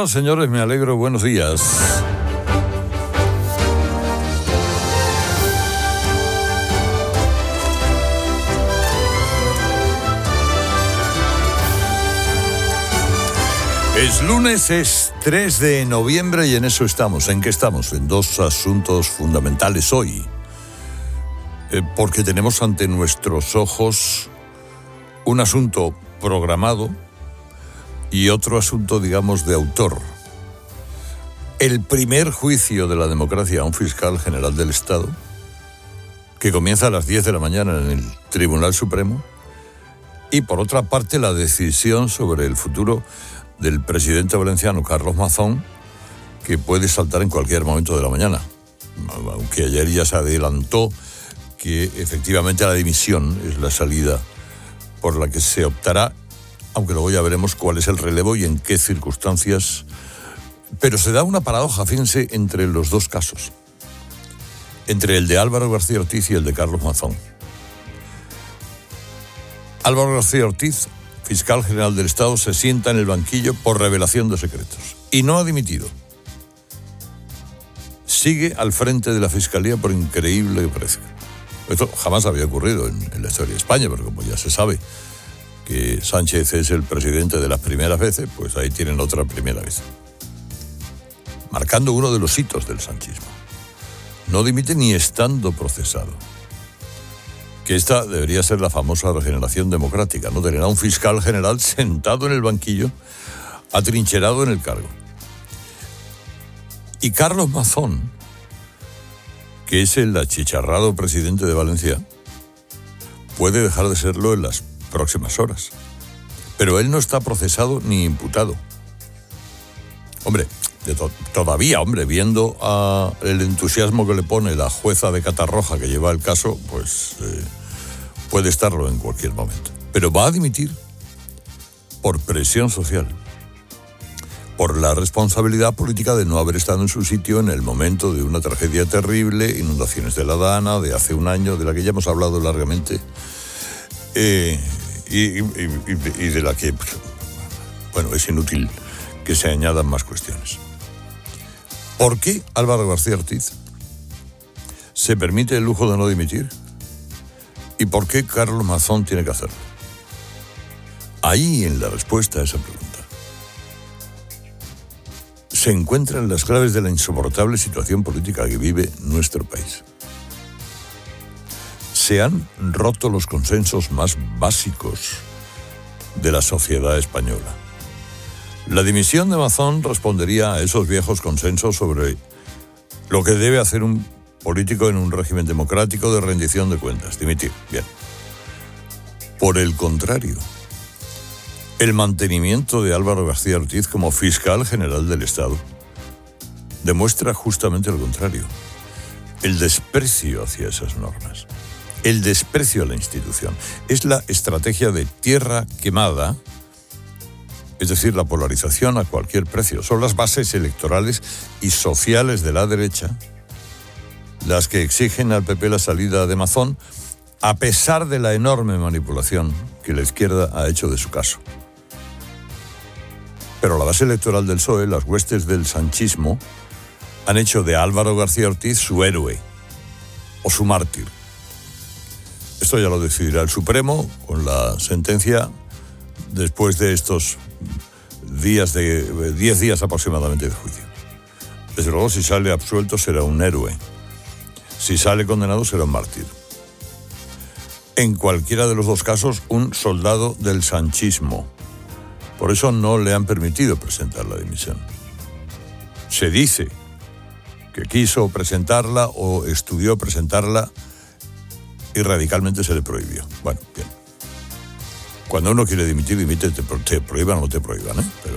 Bueno, señores, me alegro. Buenos días. Es lunes, es 3 de noviembre y en eso estamos. ¿En qué estamos? En dos asuntos fundamentales hoy. Porque tenemos ante nuestros ojos un asunto programado y otro asunto, digamos, de autor. El primer juicio de la democracia a un fiscal general del Estado, que comienza a las 10 de la mañana en el Tribunal Supremo, y por otra parte la decisión sobre el futuro del presidente valenciano Carlos Mazón, que puede saltar en cualquier momento de la mañana, aunque ayer ya se adelantó que efectivamente la dimisión es la salida por la que se optará, aunque luego ya veremos cuál es el relevo y en qué circunstancias. Pero se da una paradoja, fíjense, entre los dos casos, entre el de Álvaro García Ortiz y el de Carlos Mazón. Álvaro García Ortiz, fiscal general del Estado, se sienta en el banquillo por revelación de secretos y no ha dimitido. Sigue al frente de la Fiscalía por increíble que parezca. Esto jamás había ocurrido en la historia de España, pero como ya se sabe que Sánchez es el presidente de las primeras veces, pues ahí tienen otra primera vez. Marcando uno de los hitos del sanchismo. No dimite ni estando procesado. Que esta debería ser la famosa regeneración democrática, ¿no? Tener a un fiscal general sentado en el banquillo, atrincherado en el cargo. Y Carlos Mazón, que es el achicharrado presidente de Valencia, puede dejar de serlo en las próximas horas. Pero él no está procesado ni imputado. Hombre, todavía, viendo el entusiasmo que le pone la jueza de Catarroja que lleva el caso, pues puede estarlo en cualquier momento. Pero va a dimitir por presión social, por la responsabilidad política de no haber estado en su sitio en el momento de una tragedia terrible, inundaciones de la Dana, de hace un año, de la que ya hemos hablado largamente, y de la que, bueno, es inútil que se añadan más cuestiones. ¿Por qué Álvaro García Ortiz se permite el lujo de no dimitir? ¿Y por qué Carlos Mazón tiene que hacerlo? Ahí en la respuesta a esa pregunta se encuentran las claves de la insoportable situación política que vive nuestro país. Se han roto los consensos más básicos de la sociedad española. La dimisión de Mazón respondería a esos viejos consensos sobre lo que debe hacer un político en un régimen democrático de rendición de cuentas. Dimitir, bien. Por el contrario, el mantenimiento de Álvaro García Ortiz como fiscal general del Estado demuestra justamente lo contrario. El desprecio hacia esas normas, el desprecio a la institución. Es la estrategia de tierra quemada, es decir, la polarización a cualquier precio. Son las bases electorales y sociales de la derecha las que exigen al PP la salida de Mazón, a pesar de la enorme manipulación que la izquierda ha hecho de su caso. Pero la base electoral del PSOE, las huestes del sanchismo, han hecho de Álvaro García Ortiz su héroe o su mártir. Esto ya lo decidirá el Supremo con la sentencia después de estos 10 días aproximadamente de juicio. Desde luego, si sale absuelto será un héroe. Si sale condenado será un mártir. En cualquiera de los dos casos, un soldado del sanchismo. Por eso no le han permitido presentar la dimisión. Se dice que quiso presentarla o estudió presentarla y radicalmente se le prohibió. Bueno, bien. Cuando uno quiere dimitir, dimite, te prohíban o no te prohíban, ¿eh? Pero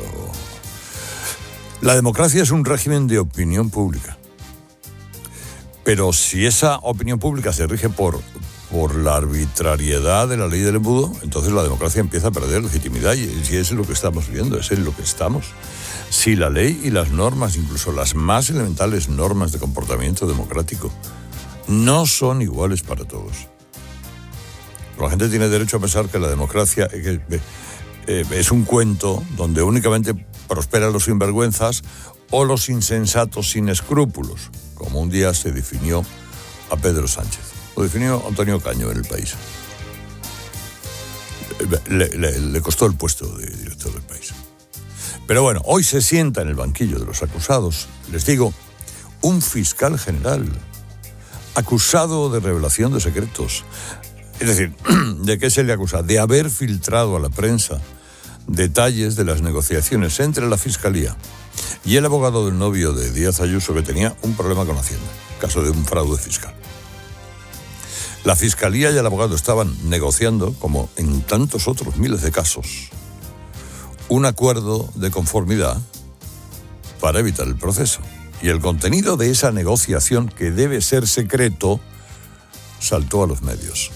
la democracia es un régimen de opinión pública. Pero si esa opinión pública se rige por la arbitrariedad de la ley del embudo, entonces la democracia empieza a perder legitimidad y es lo que estamos viendo, es en lo que estamos. Si la ley y las normas, incluso las más elementales normas de comportamiento democrático, no son iguales para todos. La gente tiene derecho a pensar que la democracia es un cuento donde únicamente prosperan los sinvergüenzas o los insensatos sin escrúpulos, como un día se definió a Pedro Sánchez. Lo definió Antonio Caño en El País. Le costó el puesto de director del País. Pero bueno, hoy se sienta en el banquillo de los acusados, les digo, un fiscal general acusado de revelación de secretos. Es decir, ¿de qué se le acusa? De haber filtrado a la prensa detalles de las negociaciones entre la Fiscalía y el abogado del novio de Díaz Ayuso, que tenía un problema con Hacienda, caso de un fraude fiscal. La Fiscalía y el abogado estaban negociando, como en tantos otros miles de casos, un acuerdo de conformidad para evitar el proceso. Y el contenido de esa negociación, que debe ser secreto, saltó a los medios.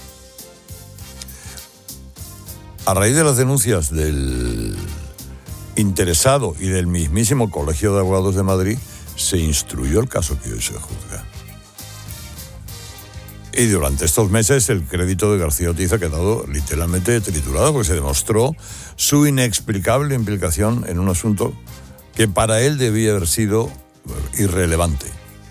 A raíz de las denuncias del interesado y del mismísimo Colegio de Abogados de Madrid, se instruyó el caso que hoy se juzga. Y durante estos meses el crédito de García Ortiz ha quedado literalmente triturado, porque se demostró su inexplicable implicación en un asunto que para él debía haber sido irrelevante.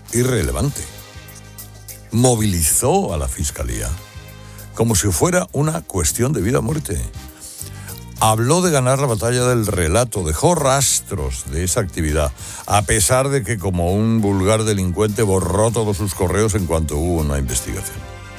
Movilizó a la Fiscalía como si fuera una cuestión de vida o muerte. Habló de ganar la batalla del relato, dejó rastros de esa actividad, a pesar de que, como un vulgar delincuente, borró todos sus correos en cuanto hubo una investigación.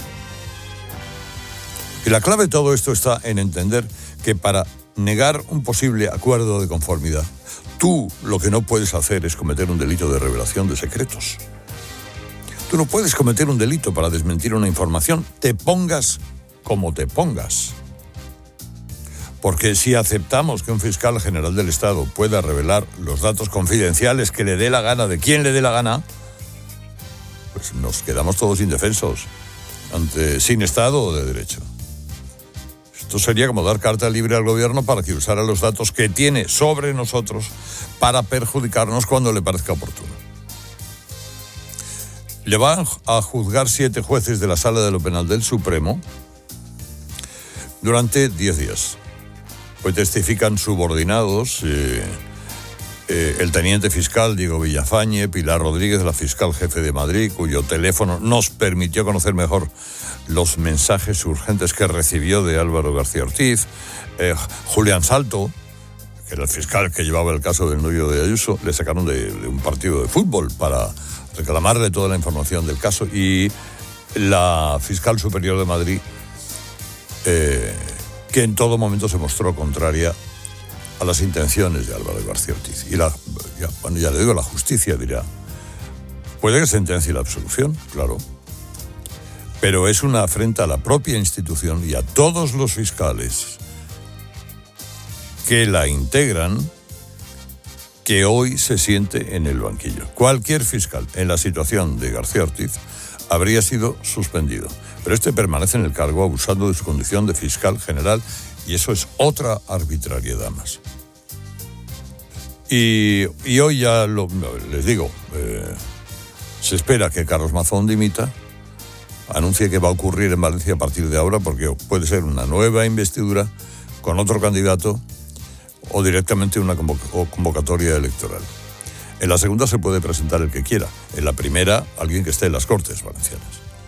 Y la clave de todo esto está en entender que para negar un posible acuerdo de conformidad, tú lo que no puedes hacer es cometer un delito de revelación de secretos. Tú no puedes cometer un delito para desmentir una información, te pongas como te pongas. Porque si aceptamos que un fiscal general del Estado pueda revelar los datos confidenciales que le dé la gana de quien le dé la gana, pues nos quedamos todos indefensos sin Estado de Derecho. Esto sería como dar carta libre al gobierno para que usara los datos que tiene sobre nosotros para perjudicarnos cuando le parezca oportuno. Le van a juzgar 7 jueces de la Sala de lo Penal del Supremo durante 10 días. Pues testifican subordinados el teniente fiscal Diego Villafañe, Pilar Rodríguez, la fiscal jefe de Madrid, cuyo teléfono nos permitió conocer mejor los mensajes urgentes que recibió de Álvaro García Ortiz, Julián Salto, que era el fiscal que llevaba el caso del novio de Ayuso, le sacaron de un partido de fútbol para reclamarle toda la información del caso, y la fiscal superior de Madrid, que en todo momento se mostró contraria a las intenciones de Álvaro García Ortiz. Y ya le digo, la justicia dirá, puede que sentencie la absolución, claro, pero es una afrenta a la propia institución y a todos los fiscales que la integran, que hoy se siente en el banquillo. Cualquier fiscal en la situación de García Ortiz habría sido suspendido, pero este permanece en el cargo abusando de su condición de fiscal general, y eso es otra arbitrariedad más. Y hoy ya les digo, se espera que Carlos Mazón dimita, anuncie que va a ocurrir en Valencia a partir de ahora, porque puede ser una nueva investidura con otro candidato o directamente una convocatoria electoral. En la segunda se puede presentar el que quiera. En la primera, alguien que esté en las Cortes Valencianas.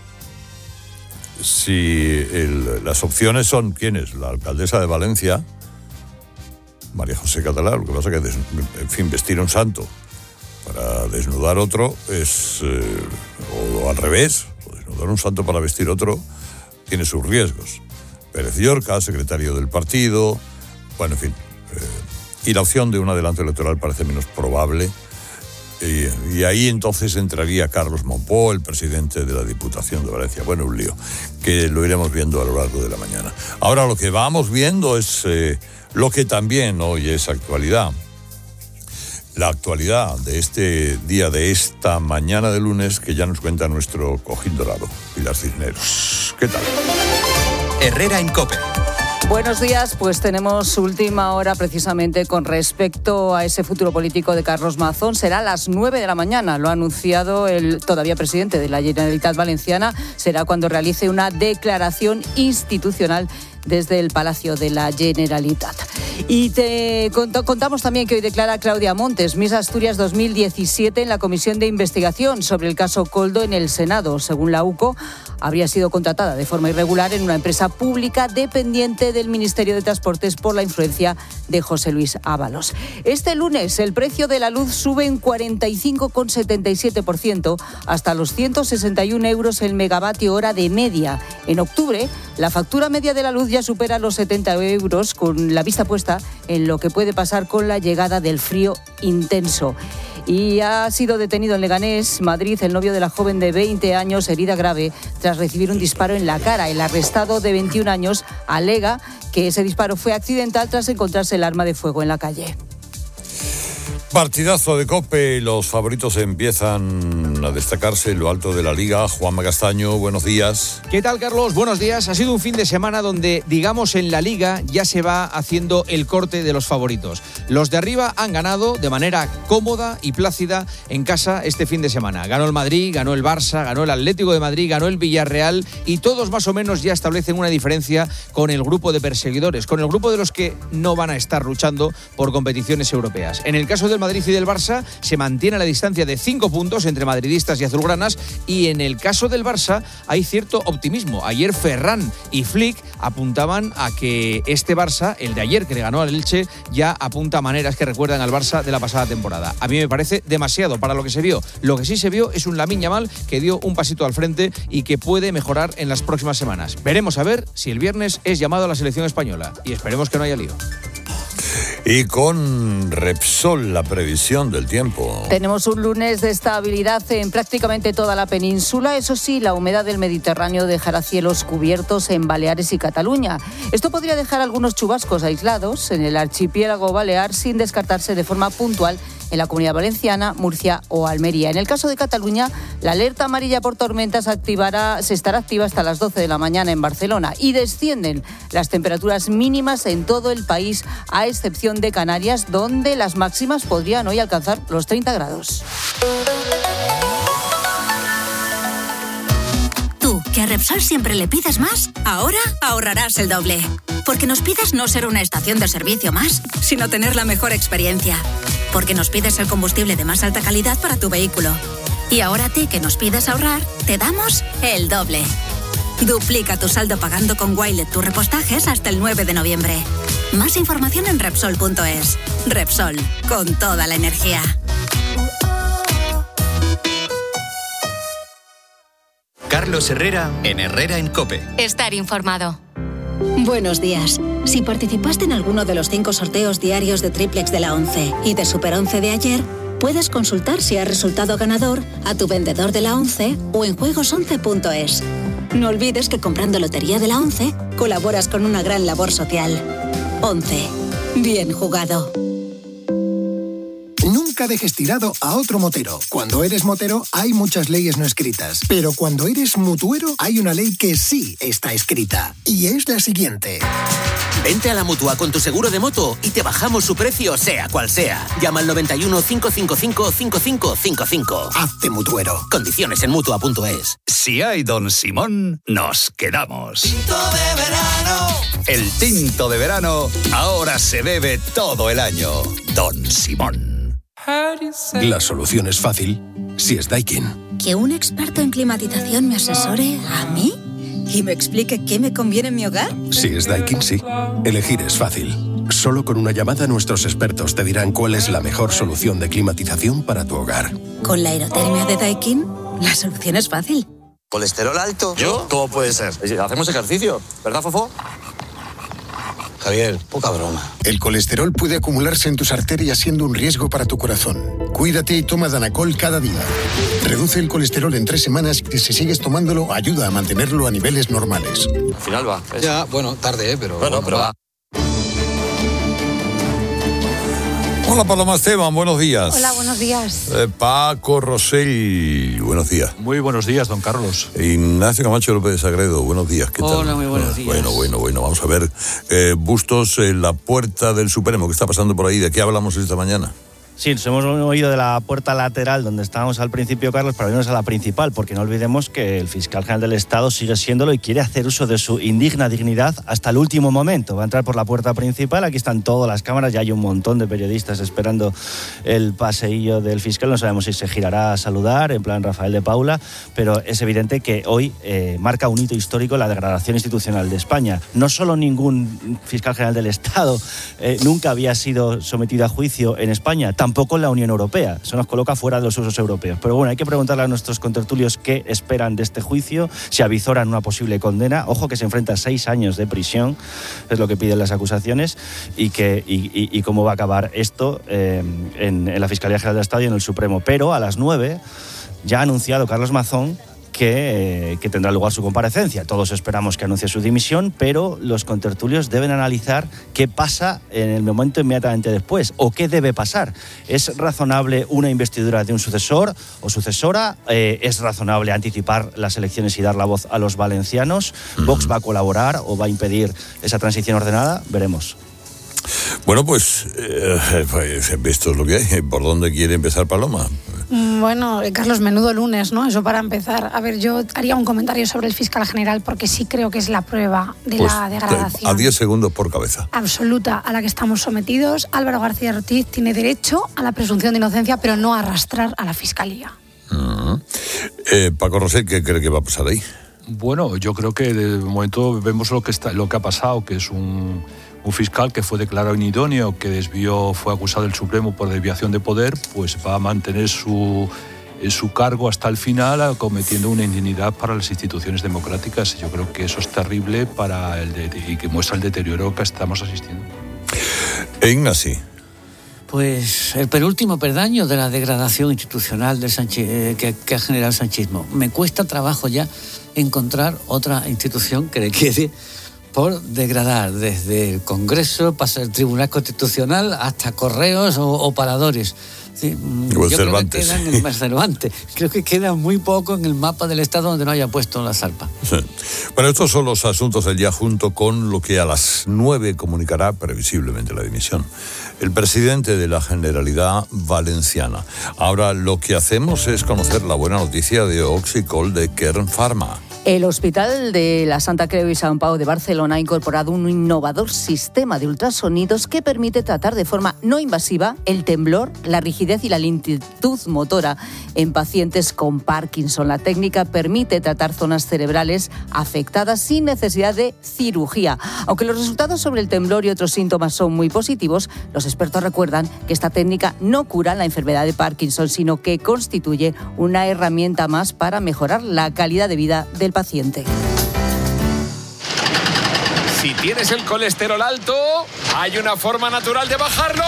Si las opciones son, ¿quiénes? La alcaldesa de Valencia, María José Catalá. Lo que pasa es que, vestir a un santo para desnudar otro es, o al revés, o desnudar un santo para vestir otro, tiene sus riesgos. Pérez Llorca, secretario del partido, bueno, en fin. Y la opción de un adelanto electoral parece menos probable. Y ahí entonces entraría Carlos Monpó, el presidente de la Diputación de Valencia. Bueno, un lío, que lo iremos viendo a lo largo de la mañana. Ahora lo que vamos viendo es lo que también hoy es actualidad. La actualidad de este día, de esta mañana de lunes, que ya nos cuenta nuestro cojín dorado, Pilar Cisneros. ¿Qué tal? Herrera en COPE. Buenos días, pues tenemos última hora precisamente con respecto a ese futuro político de Carlos Mazón. Será a las 9 de la mañana, lo ha anunciado el todavía presidente de la Generalitat Valenciana. Será cuando realice una declaración institucional desde el Palacio de la Generalitat. Y te contamos también que hoy declara Claudia Montes, Miss Asturias 2017, en la Comisión de Investigación sobre el caso Koldo en el Senado. Según la UCO, habría sido contratada de forma irregular en una empresa pública dependiente del Ministerio de Transportes por la influencia de José Luis Ábalos. Este lunes el precio de la luz sube en 45,77% hasta los 161 euros el megavatio hora de media. En octubre, la factura media de la luz ya supera los 70 euros, con la vista puesta en lo que puede pasar con la llegada del frío intenso. Y ha sido detenido en Leganés, Madrid, el novio de la joven de 20 años, herida grave, tras recibir un disparo en la cara. El arrestado de 21 años alega que ese disparo fue accidental tras encontrarse el arma de fuego en la calle. Partidazo de COPE, los favoritos empiezan a destacarse en lo alto de la liga. Juanma Castaño, buenos días. ¿Qué tal, Carlos? Buenos días. Ha sido un fin de semana donde, digamos, en la liga ya se va haciendo el corte de los favoritos. Los de arriba han ganado de manera cómoda y plácida en casa este fin de semana. Ganó el Madrid, ganó el Barça, ganó el Atlético de Madrid, ganó el Villarreal y todos más o menos ya establecen una diferencia con el grupo de perseguidores, con el grupo de los que no van a estar luchando por competiciones europeas. En el caso del Madrid y del Barça se mantiene la distancia de 5 puntos entre madridistas y azulgranas, y en el caso del Barça hay cierto optimismo. Ayer Ferran y Flick apuntaban a que este Barça, el de ayer que le ganó al Elche, ya apunta a maneras que recuerdan al Barça de la pasada temporada. A mí me parece demasiado para lo que se vio. Lo que sí se vio es un Lamine Yamal que dio un pasito al frente y que puede mejorar en las próximas semanas. Veremos a ver si el viernes es llamado a la selección española y esperemos que no haya lío. Y con Repsol, la previsión del tiempo. Tenemos un lunes de estabilidad en prácticamente toda la península. Eso sí, la humedad del Mediterráneo dejará cielos cubiertos en Baleares y Cataluña. Esto podría dejar algunos chubascos aislados en el archipiélago balear, sin descartarse de forma puntual en la Comunidad Valenciana, Murcia o Almería. En el caso de Cataluña, la alerta amarilla por tormentas se estará activa hasta las 12 de la mañana en Barcelona, y descienden las temperaturas mínimas en todo el país, a excepción de Canarias, donde las máximas podrían hoy alcanzar los 30 grados. Tú, que a Repsol siempre le pides más, ahora ahorrarás el doble. Porque nos pides no ser una estación de servicio más, sino tener la mejor experiencia. Porque nos pides el combustible de más alta calidad para tu vehículo. Y ahora a ti, que nos pides ahorrar, te damos el doble. Duplica tu saldo pagando con Wilet tus repostajes hasta el 9 de noviembre. Más información en Repsol.es. Repsol, con toda la energía. Carlos Herrera, en Herrera en COPE. Estar informado. Buenos días. Si participaste en alguno de los 5 sorteos diarios de Triplex de la 11 y de Super 11 de ayer, puedes consultar si has resultado ganador a tu vendedor de la 11 o en juegos11.es. No olvides que comprando Lotería de la 11 colaboras con una gran labor social. 11. Bien jugado. Nunca dejes tirado a otro motero. Cuando eres motero hay muchas leyes no escritas, pero cuando eres mutuero hay una ley que sí está escrita, y es la siguiente. Vente a la Mutua con tu seguro de moto y te bajamos su precio, sea cual sea. Llama al 91 555 5555. Hazte mutuero. Condiciones en Mutua.es. Si hay Don Simón, nos quedamos. Tinto de verano. El tinto de verano ahora se bebe todo el año. Don Simón. La solución es fácil si es Daikin. ¿Que un experto en climatización me asesore a mí? ¿Y me explique qué me conviene en mi hogar? Si es Daikin, sí. Elegir es fácil. Solo con una llamada nuestros expertos te dirán cuál es la mejor solución de climatización para tu hogar. Con la aerotermia de Daikin, la solución es fácil. ¿Colesterol alto? ¿Yo? ¿Cómo puede ser? Hacemos ejercicio, ¿verdad, Fofo? Javier, poca broma. El colesterol puede acumularse en tus arterias, siendo un riesgo para tu corazón. Cuídate y toma Danacol cada día. Reduce el colesterol en 3 semanas y si sigues tomándolo, ayuda a mantenerlo a niveles normales. Al final va. Ya, bueno, tarde, pero... Bueno, pero va. Hola, Paloma Esteban, buenos días. Hola, buenos días. Paco Rosell, buenos días. Muy buenos días, don Carlos. Ignacio Camacho López de Sagredo, buenos días. ¿Qué tal? Hola, muy buenos días. Bueno, vamos a ver. Bustos en la puerta del Supremo, ¿qué está pasando por ahí? ¿De qué hablamos esta mañana? Sí, nos hemos movido de la puerta lateral donde estábamos al principio, Carlos, para irnos a la principal, porque no olvidemos que el fiscal general del Estado sigue siéndolo y quiere hacer uso de su indigna dignidad hasta el último momento. Va a entrar por la puerta principal, aquí están todas las cámaras, ya hay un montón de periodistas esperando el paseillo del fiscal. No sabemos si se girará a saludar, en plan Rafael de Paula, pero es evidente que hoy marca un hito histórico la degradación institucional de España. No solo ningún fiscal general del Estado nunca había sido sometido a juicio en España, tampoco en la Unión Europea. Eso nos coloca fuera de los usos europeos. Pero bueno, hay que preguntarle a nuestros contertulios qué esperan de este juicio, si avizoran una posible condena. Ojo que se enfrenta a 6 años de prisión, es lo que piden las acusaciones, y cómo va a acabar esto en la Fiscalía General del Estado y en el Supremo. Pero a las 9 ya ha anunciado Carlos Mazón que tendrá lugar su comparecencia. Todos esperamos que anuncie su dimisión, pero los contertulios deben analizar qué pasa en el momento inmediatamente después, o qué debe pasar. ¿Es razonable una investidura de un sucesor o sucesora? ¿Es razonable anticipar las elecciones y dar la voz a los valencianos? ¿Vox va a colaborar o va a impedir esa transición ordenada? Veremos. Bueno, pues esto es lo que hay. ¿Por dónde quiere empezar Paloma? Bueno, Carlos, menudo lunes, ¿no? Eso para empezar. A ver, yo haría un comentario sobre el fiscal general porque sí creo que es la prueba de la degradación. A 10 segundos por cabeza. Absoluta a la que estamos sometidos. Álvaro García Ortiz tiene derecho a la presunción de inocencia, pero no a arrastrar a la fiscalía. Paco Rosell, ¿qué cree que va a pasar ahí? Bueno, yo creo que de momento vemos lo que ha pasado, que es un fiscal que fue declarado inidóneo, que fue acusado del Supremo por desviación de poder, pues va a mantener su cargo hasta el final, cometiendo una indignidad para las instituciones democráticas. Yo creo que eso es terrible y que muestra el deterioro que estamos asistiendo. Ignacy. Pues el penúltimo peldaño de la degradación institucional del que ha generado el sanchismo. Me cuesta trabajo ya encontrar otra institución que le quede por degradar, desde el Congreso, pasa el Tribunal Constitucional, hasta correos o paradores. Sí, yo Cervantes. Creo que queda en el Cervantes. Creo que queda muy poco en el mapa del Estado donde no haya puesto la zarpa. Sí. Bueno, estos son los asuntos del día, junto con lo que a las 9 comunicará previsiblemente la dimisión el presidente de la Generalidad Valenciana. Ahora lo que hacemos es conocer la buena noticia de Oxicol de Kern Pharma. El Hospital de la Santa Creu y Sant Pau de Barcelona ha incorporado un innovador sistema de ultrasonidos que permite tratar de forma no invasiva el temblor, la rigidez y la lentitud motora en pacientes con Parkinson. La técnica permite tratar zonas cerebrales afectadas sin necesidad de cirugía. Aunque los resultados sobre el temblor y otros síntomas son muy positivos, los expertos recuerdan que esta técnica no cura la enfermedad de Parkinson, sino que constituye una herramienta más para mejorar la calidad de vida del paciente. Si tienes el colesterol alto, hay una forma natural de bajarlo.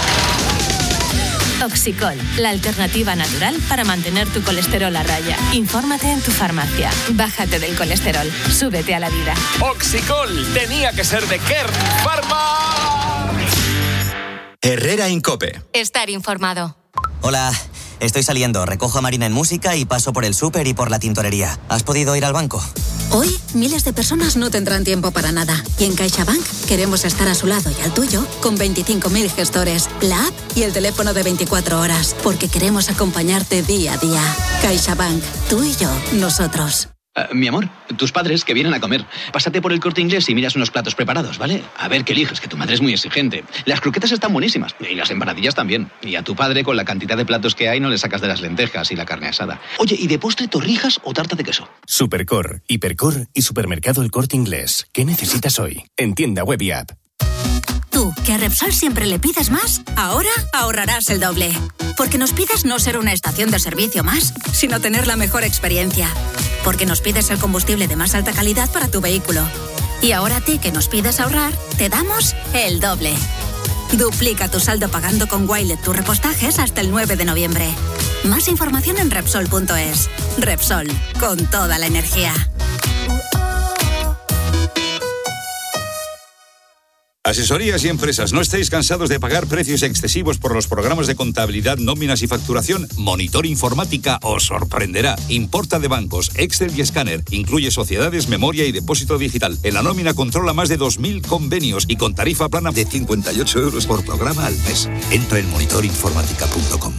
Oxicol, la alternativa natural para mantener tu colesterol a raya. Infórmate en tu farmacia. Bájate del colesterol. Súbete a la vida. Oxicol tenía que ser de Kern Pharma. Herrera en COPE. Estar informado. Hola, estoy saliendo, recojo a Marina en música y paso por el súper y por la tintorería. ¿Has podido ir al banco? Hoy, miles de personas no tendrán tiempo para nada. Y en CaixaBank queremos estar a su lado y al tuyo con 25.000 gestores, la app y el teléfono de 24 horas. Porque queremos acompañarte día a día. CaixaBank, tú y yo, nosotros. Mi amor, tus padres que vienen a comer. Pásate por el Corte Inglés y miras unos platos preparados, ¿vale? A ver qué eliges, que tu madre es muy exigente. Las croquetas están buenísimas y las empanadillas también. Y a tu padre, con la cantidad de platos que hay, no le sacas de las lentejas y la carne asada. Oye, ¿y de postre torrijas o tarta de queso? Supercor, Hipercor y Supermercado El Corte Inglés. ¿Qué necesitas hoy? En tienda web y app. Tú, que a Repsol siempre le pides más, ahora ahorrarás el doble. Porque nos pides no ser una estación de servicio más, sino tener la mejor experiencia. Porque nos pides el combustible de más alta calidad para tu vehículo. Y ahora a ti, que nos pides ahorrar, te damos el doble. Duplica tu saldo pagando con Wilet tus repostajes hasta el 9 de noviembre. Más información en Repsol.es. Repsol, con toda la energía. Asesorías y empresas, ¿no estáis cansados de pagar precios excesivos por los programas de contabilidad, nóminas y facturación? Monitor Informática os sorprenderá. Importa de bancos, Excel y escáner. Incluye sociedades, memoria y depósito digital. En la nómina controla más de 2.000 convenios y con tarifa plana de 58 euros por programa al mes. Entra en monitorinformática.com.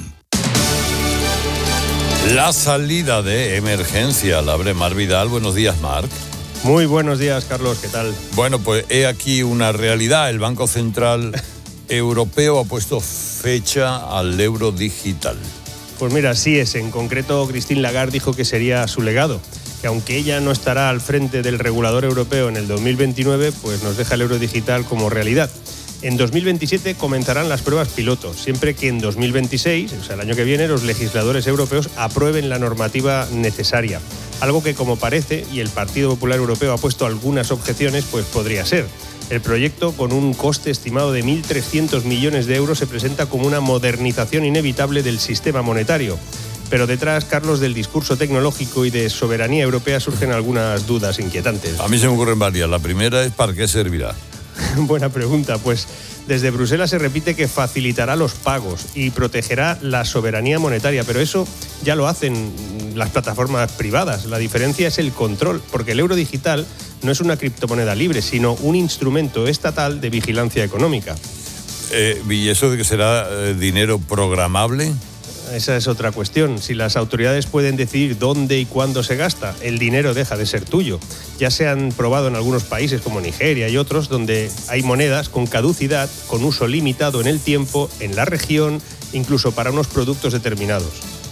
La salida de emergencia la abre Marc Vidal. Buenos días, Marc. Muy buenos días, Carlos, ¿qué tal? Bueno, pues he aquí una realidad. El Banco Central Europeo ha puesto fecha al euro digital. Pues mira, así es. En concreto, Christine Lagarde dijo que sería su legado, que aunque ella no estará al frente del regulador europeo en el 2029, pues nos deja el euro digital como realidad. En 2027 comenzarán las pruebas piloto, siempre que en 2026, o sea, el año que viene, los legisladores europeos aprueben la normativa necesaria. Algo que, como parece, y el Partido Popular Europeo ha puesto algunas objeciones, pues podría ser. El proyecto, con un coste estimado de 1.300 millones de euros, se presenta como una modernización inevitable del sistema monetario. Pero detrás, Carlos, del discurso tecnológico y de soberanía europea surgen algunas dudas inquietantes. A mí se me ocurren varias. La primera es ¿para qué servirá? Buena pregunta. Pues desde Bruselas se repite que facilitará los pagos y protegerá la soberanía monetaria, pero eso ya lo hacen las plataformas privadas. La diferencia es el control, porque el euro digital no es una criptomoneda libre, sino un instrumento estatal de vigilancia económica. ¿Y eso de que será dinero programable? Esa es otra cuestión. Si las autoridades pueden decidir dónde y cuándo se gasta, el dinero deja de ser tuyo. Ya se han probado en algunos países como Nigeria y otros donde hay monedas con caducidad, con uso limitado en el tiempo, en la región, incluso para unos productos determinados.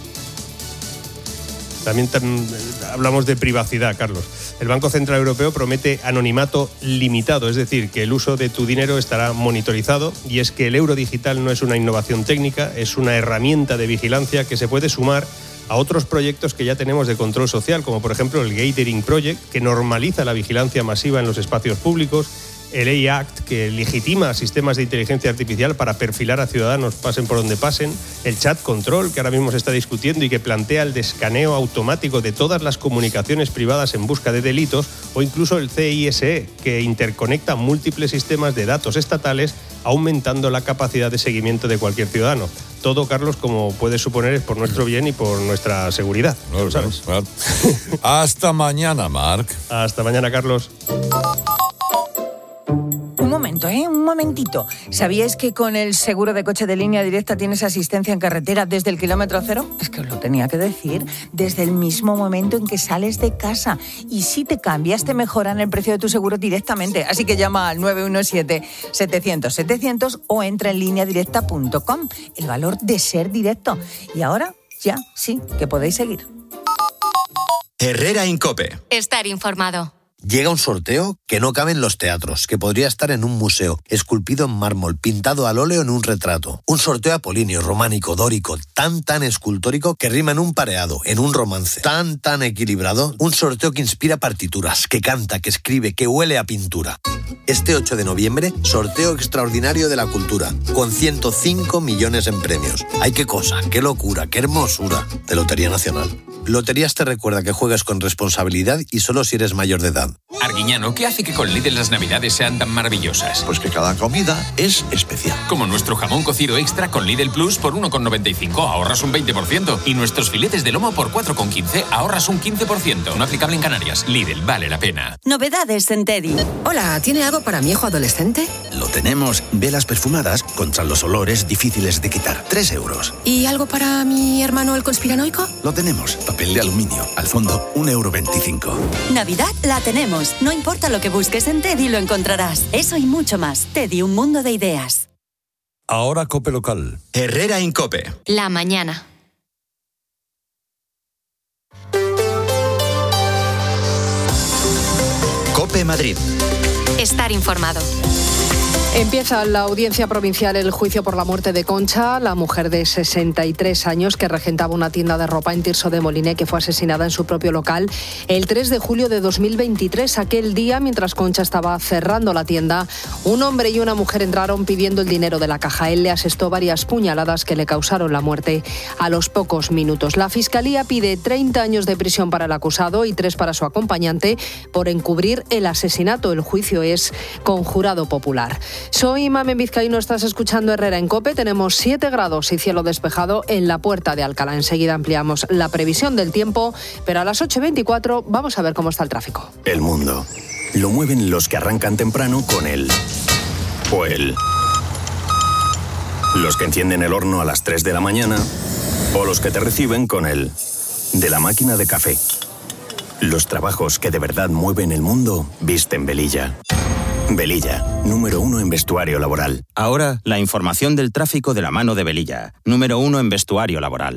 También hablamos de privacidad, Carlos. El Banco Central Europeo promete anonimato limitado, es decir, que el uso de tu dinero estará monitorizado, y es que el euro digital no es una innovación técnica, es una herramienta de vigilancia que se puede sumar a otros proyectos que ya tenemos de control social, como por ejemplo el Gathering Project, que normaliza la vigilancia masiva en los espacios públicos, el AI Act, que legitima sistemas de inteligencia artificial para perfilar a ciudadanos pasen por donde pasen, el Chat Control, que ahora mismo se está discutiendo y que plantea el descaneo automático de todas las comunicaciones privadas en busca de delitos, o incluso el CISE, que interconecta múltiples sistemas de datos estatales, aumentando la capacidad de seguimiento de cualquier ciudadano. Todo, Carlos, como puedes suponer, es por nuestro bien y por nuestra seguridad. No, ¿sabes? Claro. Hasta mañana, Marc. Hasta mañana, Carlos. Un momentito. ¿Sabíais que con el seguro de coche de Línea Directa tienes asistencia en carretera desde el kilómetro cero? Es que os lo tenía que decir. Desde el mismo momento en que sales de casa. Y si te cambias, te mejoran el precio de tu seguro directamente. Así que llama al 917-700-700 o entra en lineadirecta.com. El valor de ser directo. Y ahora, ya, sí, que podéis seguir. Herrera en COPE. Estar informado. Llega un sorteo que no cabe en los teatros, que podría estar en un museo, esculpido en mármol, pintado al óleo en un retrato. Un sorteo apolíneo, románico, dórico, tan escultórico que rima en un pareado, en un romance. Tan equilibrado. Un sorteo que inspira partituras, que canta, que escribe, que huele a pintura. Este 8 de noviembre, sorteo extraordinario de la cultura, con 105 millones en premios. ¡Ay, qué cosa, qué locura, qué hermosura! De Lotería Nacional. Loterías te recuerda que juegas con responsabilidad y solo si eres mayor de edad. Arguiñano, ¿qué hace que con Lidl las navidades sean tan maravillosas? Pues que cada comida es especial. Como nuestro jamón cocido extra con Lidl Plus por 1,95, ahorras un 20%. Y nuestros filetes de lomo por 4,15, ahorras un 15%. No aplicable en Canarias. Lidl, vale la pena. Novedades en Teddy. Hola, ¿tiene algo para mi hijo adolescente? Lo tenemos. Velas perfumadas contra los olores difíciles de quitar. 3 euros. ¿Y algo para mi hermano el conspiranoico? Lo tenemos. Papel de aluminio. Al fondo, 1,25 €. Navidad la tenemos. No importa lo que busques en Teddy, lo encontrarás. Eso y mucho más. Teddy, un mundo de ideas. Ahora COPE local. Herrera en COPE. La mañana. COPE Madrid. Estar informado. Empieza la audiencia provincial el juicio por la muerte de Concha, la mujer de 63 años que regentaba una tienda de ropa en Tirso de Moliné, que fue asesinada en su propio local el 3 de julio de 2023. Aquel día, mientras Concha estaba cerrando la tienda, un hombre y una mujer entraron pidiendo el dinero de la caja. Él le asestó varias puñaladas que le causaron la muerte a los pocos minutos. La Fiscalía pide 30 años de prisión para el acusado y 3 para su acompañante por encubrir el asesinato. El juicio es con jurado popular. Soy Mamen Vizcaíno, estás escuchando Herrera en COPE. Tenemos 7 grados y cielo despejado en la Puerta de Alcalá. Enseguida ampliamos la previsión del tiempo, pero a las 8:24 vamos a ver cómo está el tráfico. El mundo lo mueven los que arrancan temprano con el o el. Los que encienden el horno a las 3 de la mañana o los que te reciben con el de la máquina de café. Los trabajos que de verdad mueven el mundo visten Velilla. Velilla, número 1 en vestuario laboral. Ahora, la información del tráfico de la mano de Velilla, número 1 en vestuario laboral.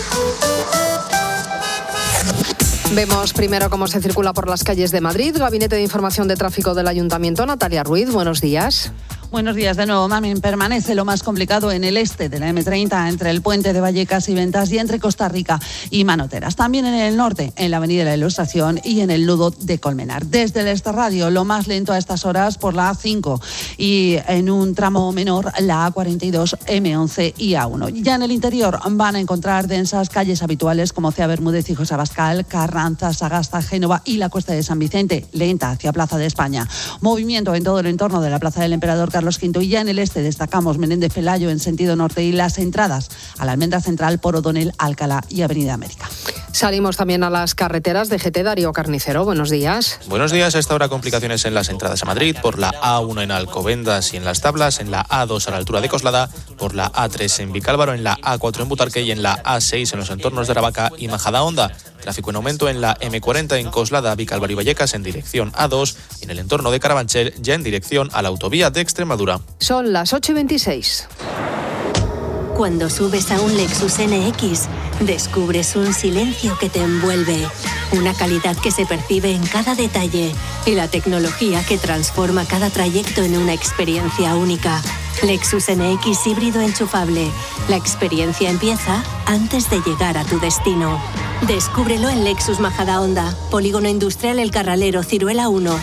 Vemos primero cómo se circula por las calles de Madrid. Gabinete de Información de Tráfico del Ayuntamiento, Natalia Ruiz, buenos días. Buenos días de nuevo, Mamen. Permanece lo más complicado en el este de la M30, entre el puente de Vallecas y Ventas y entre Costa Rica y Manoteras. También en el norte, en la avenida de la Ilustración y en el nudo de Colmenar. Desde el Extrarradio, lo más lento a estas horas por la A5 y en un tramo menor la A42, M11 y A1. Ya en el interior van a encontrar densas calles habituales como Cea Bermúdez y José Abascal, Carranza, Sagasta, Génova y la Cuesta de San Vicente, lenta hacia Plaza de España. Movimiento en todo el entorno de la Plaza del Emperador Carlos V, y ya en el este destacamos Menéndez Pelayo en sentido norte y las entradas a la Almendra Central por O'Donnell, Alcalá y Avenida América. Salimos también a las carreteras de GT. Darío Carnicero, buenos días. Buenos días. A esta hora complicaciones en las entradas a Madrid, por la A1 en Alcobendas y en Las Tablas, en la A2 a la altura de Coslada, por la A3 en Vicálvaro, en la A4 en Butarque y en la A6 en los entornos de Aravaca y Majadahonda. Tráfico en aumento en la M40 en Coslada, Vicálvaro y Vallecas en dirección A2 y en el entorno de Carabanchel ya en dirección a la autovía de Extremadura. Son las 8:26. Cuando subes a un Lexus NX, descubres un silencio que te envuelve, una calidad que se percibe en cada detalle y la tecnología que transforma cada trayecto en una experiencia única. Lexus NX híbrido enchufable. La experiencia empieza antes de llegar a tu destino. Descúbrelo en Lexus Majadahonda, Polígono Industrial El Carralero, Ciruela 1.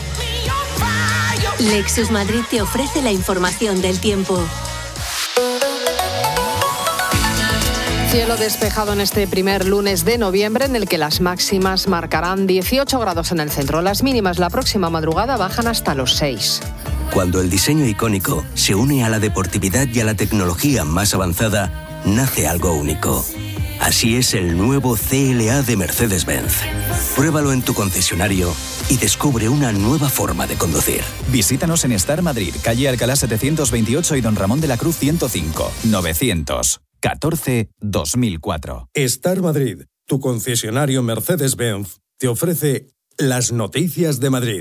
Lexus Madrid te ofrece la información del tiempo. Cielo despejado en este primer lunes de noviembre, en el que las máximas marcarán 18 grados en el centro. Las mínimas la próxima madrugada bajan hasta los 6. Cuando el diseño icónico se une a la deportividad y a la tecnología más avanzada, nace algo único. Así es el nuevo CLA de Mercedes-Benz. Pruébalo en tu concesionario y descubre una nueva forma de conducir. Visítanos en Star Madrid, calle Alcalá 728 y Don Ramón de la Cruz 105, 914-2004. Star Madrid, tu concesionario Mercedes-Benz, te ofrece las noticias de Madrid.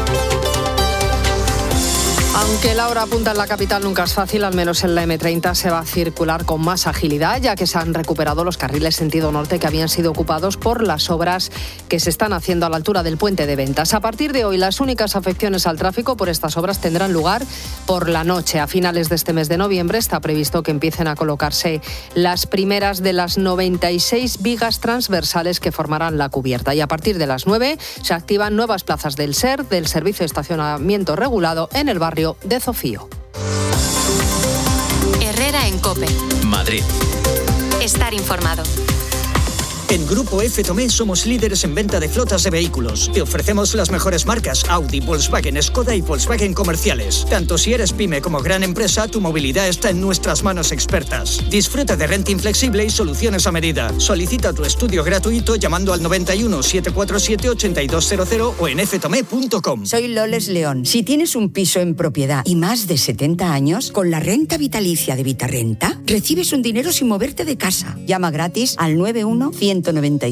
Aunque la hora punta en la capital nunca es fácil, al menos en la M30 se va a circular con más agilidad, ya que se han recuperado los carriles sentido norte que habían sido ocupados por las obras que se están haciendo a la altura del puente de Ventas. A partir de hoy, las únicas afecciones al tráfico por estas obras tendrán lugar por la noche. A finales de este mes de noviembre está previsto que empiecen a colocarse las primeras de las 96 vigas transversales que formarán la cubierta. Y a partir de las 9 se activan nuevas plazas del SER, del Servicio de Estacionamiento Regulado, en el barrio de Zofío. Herrera en COPE. Madrid. Estar informado. En Grupo F. Tomé somos líderes en venta de flotas de vehículos. Te ofrecemos las mejores marcas Audi, Volkswagen, Skoda y Volkswagen comerciales. Tanto si eres pyme como gran empresa, tu movilidad está en nuestras manos expertas. Disfruta de renting flexible y soluciones a medida. Solicita tu estudio gratuito llamando al 91 747 8200 o en ftome.com. Soy Loles León. Si tienes un piso en propiedad y más de 70 años, con la renta vitalicia de Vitarrenta, recibes un dinero sin moverte de casa. Llama gratis al 91-197-1700.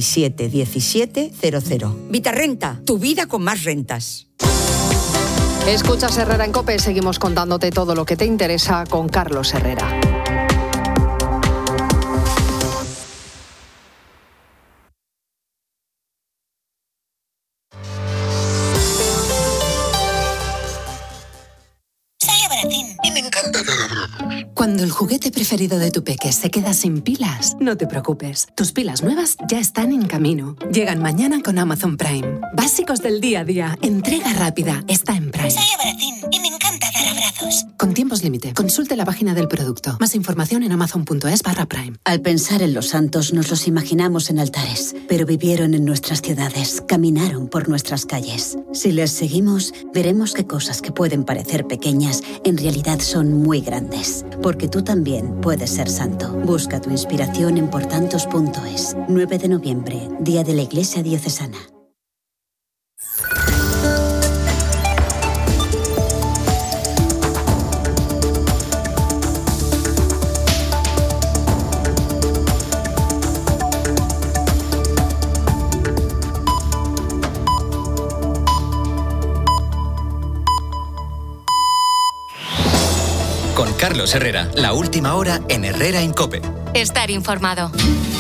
Vitarrenta, tu vida con más rentas. Escuchas Herrera en COPE, seguimos contándote todo lo que te interesa con Carlos Herrera. Y me encanta dar abrazos. Cuando el juguete preferido de tu peque se queda sin pilas, no te preocupes. Tus pilas nuevas ya están en camino. Llegan mañana con Amazon Prime. Básicos del día a día. Entrega rápida. Está en Prime. Soy Abracín y me encanta dar abrazos. precios. Con tiempos límite, consulte la página del producto. Más información en amazon.es/Prime. Al pensar en los santos nos los imaginamos en altares, pero vivieron en nuestras ciudades, caminaron por nuestras calles. Si les seguimos, veremos que cosas que pueden parecer pequeñas en realidad son muy grandes. Porque tú también puedes ser santo. Busca tu inspiración en portantos.es. 9 de noviembre, Día de la Iglesia Diocesana. Con Carlos Herrera, la última hora en Herrera en COPE. Estar informado.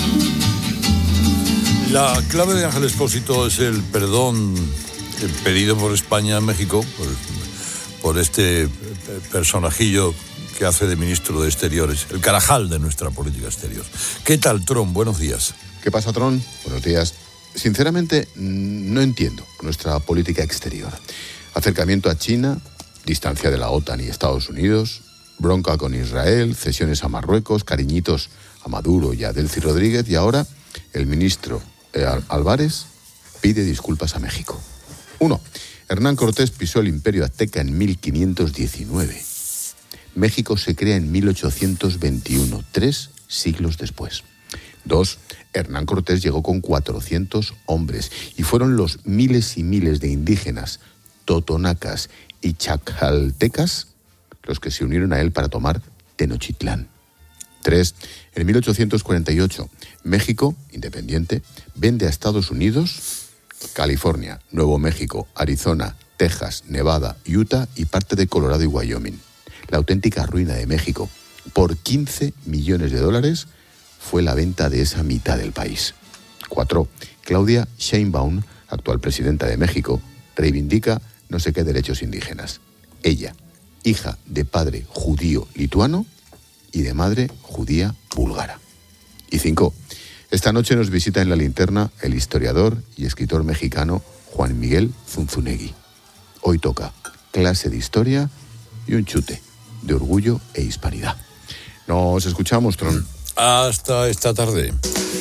La clave de Ángel Expósito es el perdón pedido por España a México por este personajillo que hace de ministro de Exteriores, el Carajal de nuestra política exterior. ¿Qué tal, Tron? Buenos días. ¿Qué pasa, Tron? Buenos días. Sinceramente, no entiendo nuestra política exterior. Acercamiento a China, distancia de la OTAN y Estados Unidos, bronca con Israel, cesiones a Marruecos, cariñitos a Maduro y a Delcy Rodríguez, y ahora el ministro Álvarez pide disculpas a México. 1. Hernán Cortés pisó el imperio azteca en 1519. México se crea en 1821, 3 siglos después. 2. Hernán Cortés llegó con 400 hombres y fueron los miles y miles de indígenas, totonacas y chacaltecas los que se unieron a él para tomar Tenochtitlán. 3. En 1848, México, independiente, vende a Estados Unidos California, Nuevo México, Arizona, Texas, Nevada, Utah y parte de Colorado y Wyoming. La auténtica ruina de México, por $15 millones, fue la venta de esa mitad del país. 4. Claudia Sheinbaum, actual presidenta de México, reivindica no sé qué derechos indígenas. Ella, hija de padre judío lituano y de madre judía búlgara. Y 5. Esta noche nos visita en La Linterna el historiador y escritor mexicano Juan Miguel Zunzunegui. Hoy toca clase de historia y un chute de orgullo e hispanidad. Nos escuchamos, Tron. Hasta esta tarde.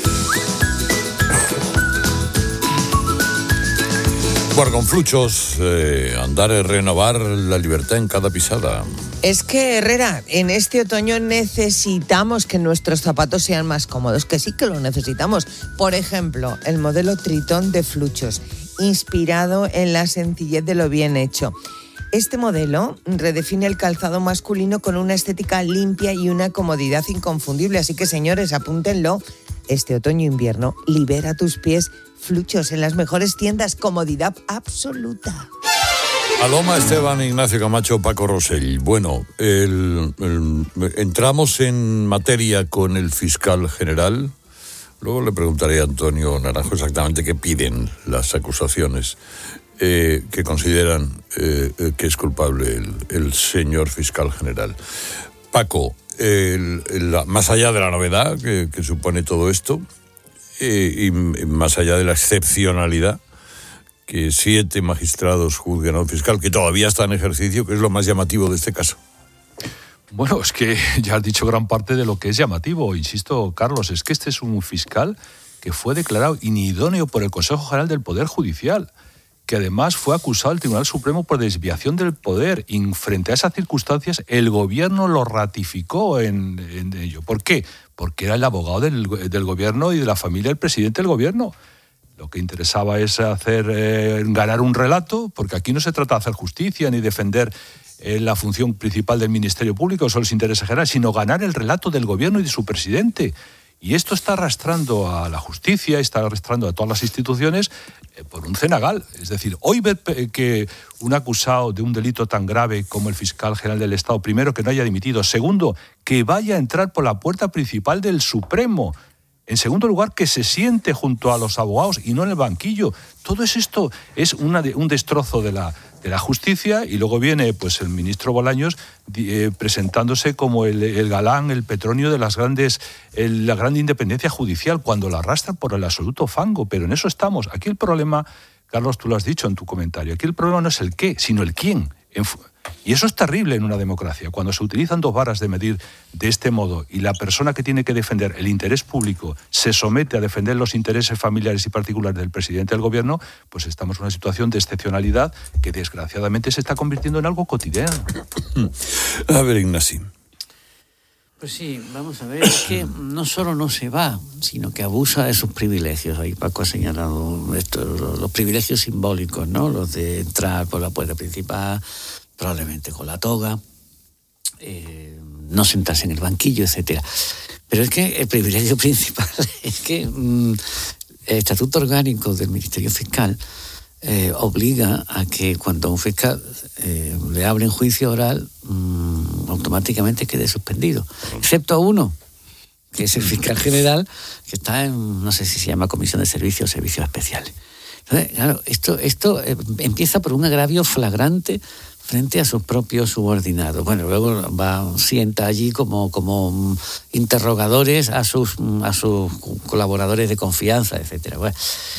Bueno, con Fluchos, andar es renovar la libertad en cada pisada. Es que, Herrera, en este otoño necesitamos que nuestros zapatos sean más cómodos, que sí que lo necesitamos. Por ejemplo, el modelo Tritón de Fluchos, inspirado en la sencillez de lo bien hecho. Este modelo redefine el calzado masculino con una estética limpia y una comodidad inconfundible. Así que, señores, apúntenlo. Este otoño-invierno, libera tus pies. Fluchos en las mejores tiendas, comodidad absoluta. Aloma, Esteban, Ignacio Camacho, Paco Rosell. Bueno, entramos en materia con el fiscal general. Luego le preguntaré a Antonio Naranjo exactamente qué piden las acusaciones que consideran que es culpable el señor fiscal general. Paco, más allá de la novedad que supone todo esto, y más allá de la excepcionalidad que 7 magistrados juzguen a un fiscal que todavía está en ejercicio, que es lo más llamativo de este caso. Bueno, es que ya has dicho gran parte de lo que es llamativo. Insisto, Carlos, es que este es un fiscal que fue declarado inidóneo por el Consejo General del Poder Judicial, que además fue acusado al Tribunal Supremo por desviación del poder. Y frente a esas circunstancias, el gobierno lo ratificó en ello. ¿Por qué? Porque era el abogado del gobierno y de la familia del presidente del gobierno. Lo que interesaba es ganar un relato, porque aquí no se trata de hacer justicia ni defender la función principal del Ministerio Público, son los intereses generales, sino ganar el relato del gobierno y de su presidente. Y esto está arrastrando a la justicia, está arrastrando a todas las instituciones por un cenagal. Es decir, hoy ver que un acusado de un delito tan grave como el fiscal general del Estado, primero, que no haya dimitido, segundo, que vaya a entrar por la puerta principal del Supremo, en segundo lugar, que se siente junto a los abogados y no en el banquillo. Todo esto es un destrozo de la justicia, y luego viene pues el ministro Bolaños presentándose como el galán, el Petronio de la gran independencia judicial, cuando la arrastran por el absoluto fango. Pero en eso estamos. Aquí el problema, Carlos, tú lo has dicho en tu comentario, aquí el problema no es el qué, sino el quién. Y eso es terrible en una democracia. Cuando se utilizan dos varas de medir de este modo y la persona que tiene que defender el interés público se somete a defender los intereses familiares y particulares del presidente del gobierno, pues estamos en una situación de excepcionalidad que desgraciadamente se está convirtiendo en algo cotidiano. A ver, Ignasi. Pues sí, vamos a ver, es que no solo no se va, sino que abusa de sus privilegios. Ahí Paco ha señalado los privilegios simbólicos, ¿no? Los de entrar por la puerta principal, probablemente con la toga, no sentarse en el banquillo, etcétera. Pero es que el privilegio principal es que el Estatuto Orgánico del Ministerio Fiscal obliga a que cuando a un fiscal le abren juicio oral, automáticamente quede suspendido, excepto a uno, que es el fiscal general, que está en, no sé si se llama Comisión de Servicios o Servicios Especiales. Entonces, claro, esto empieza por un agravio flagrante frente a sus propios subordinados. Bueno, luego sienta allí como interrogadores a sus colaboradores de confianza, etcétera. Bueno,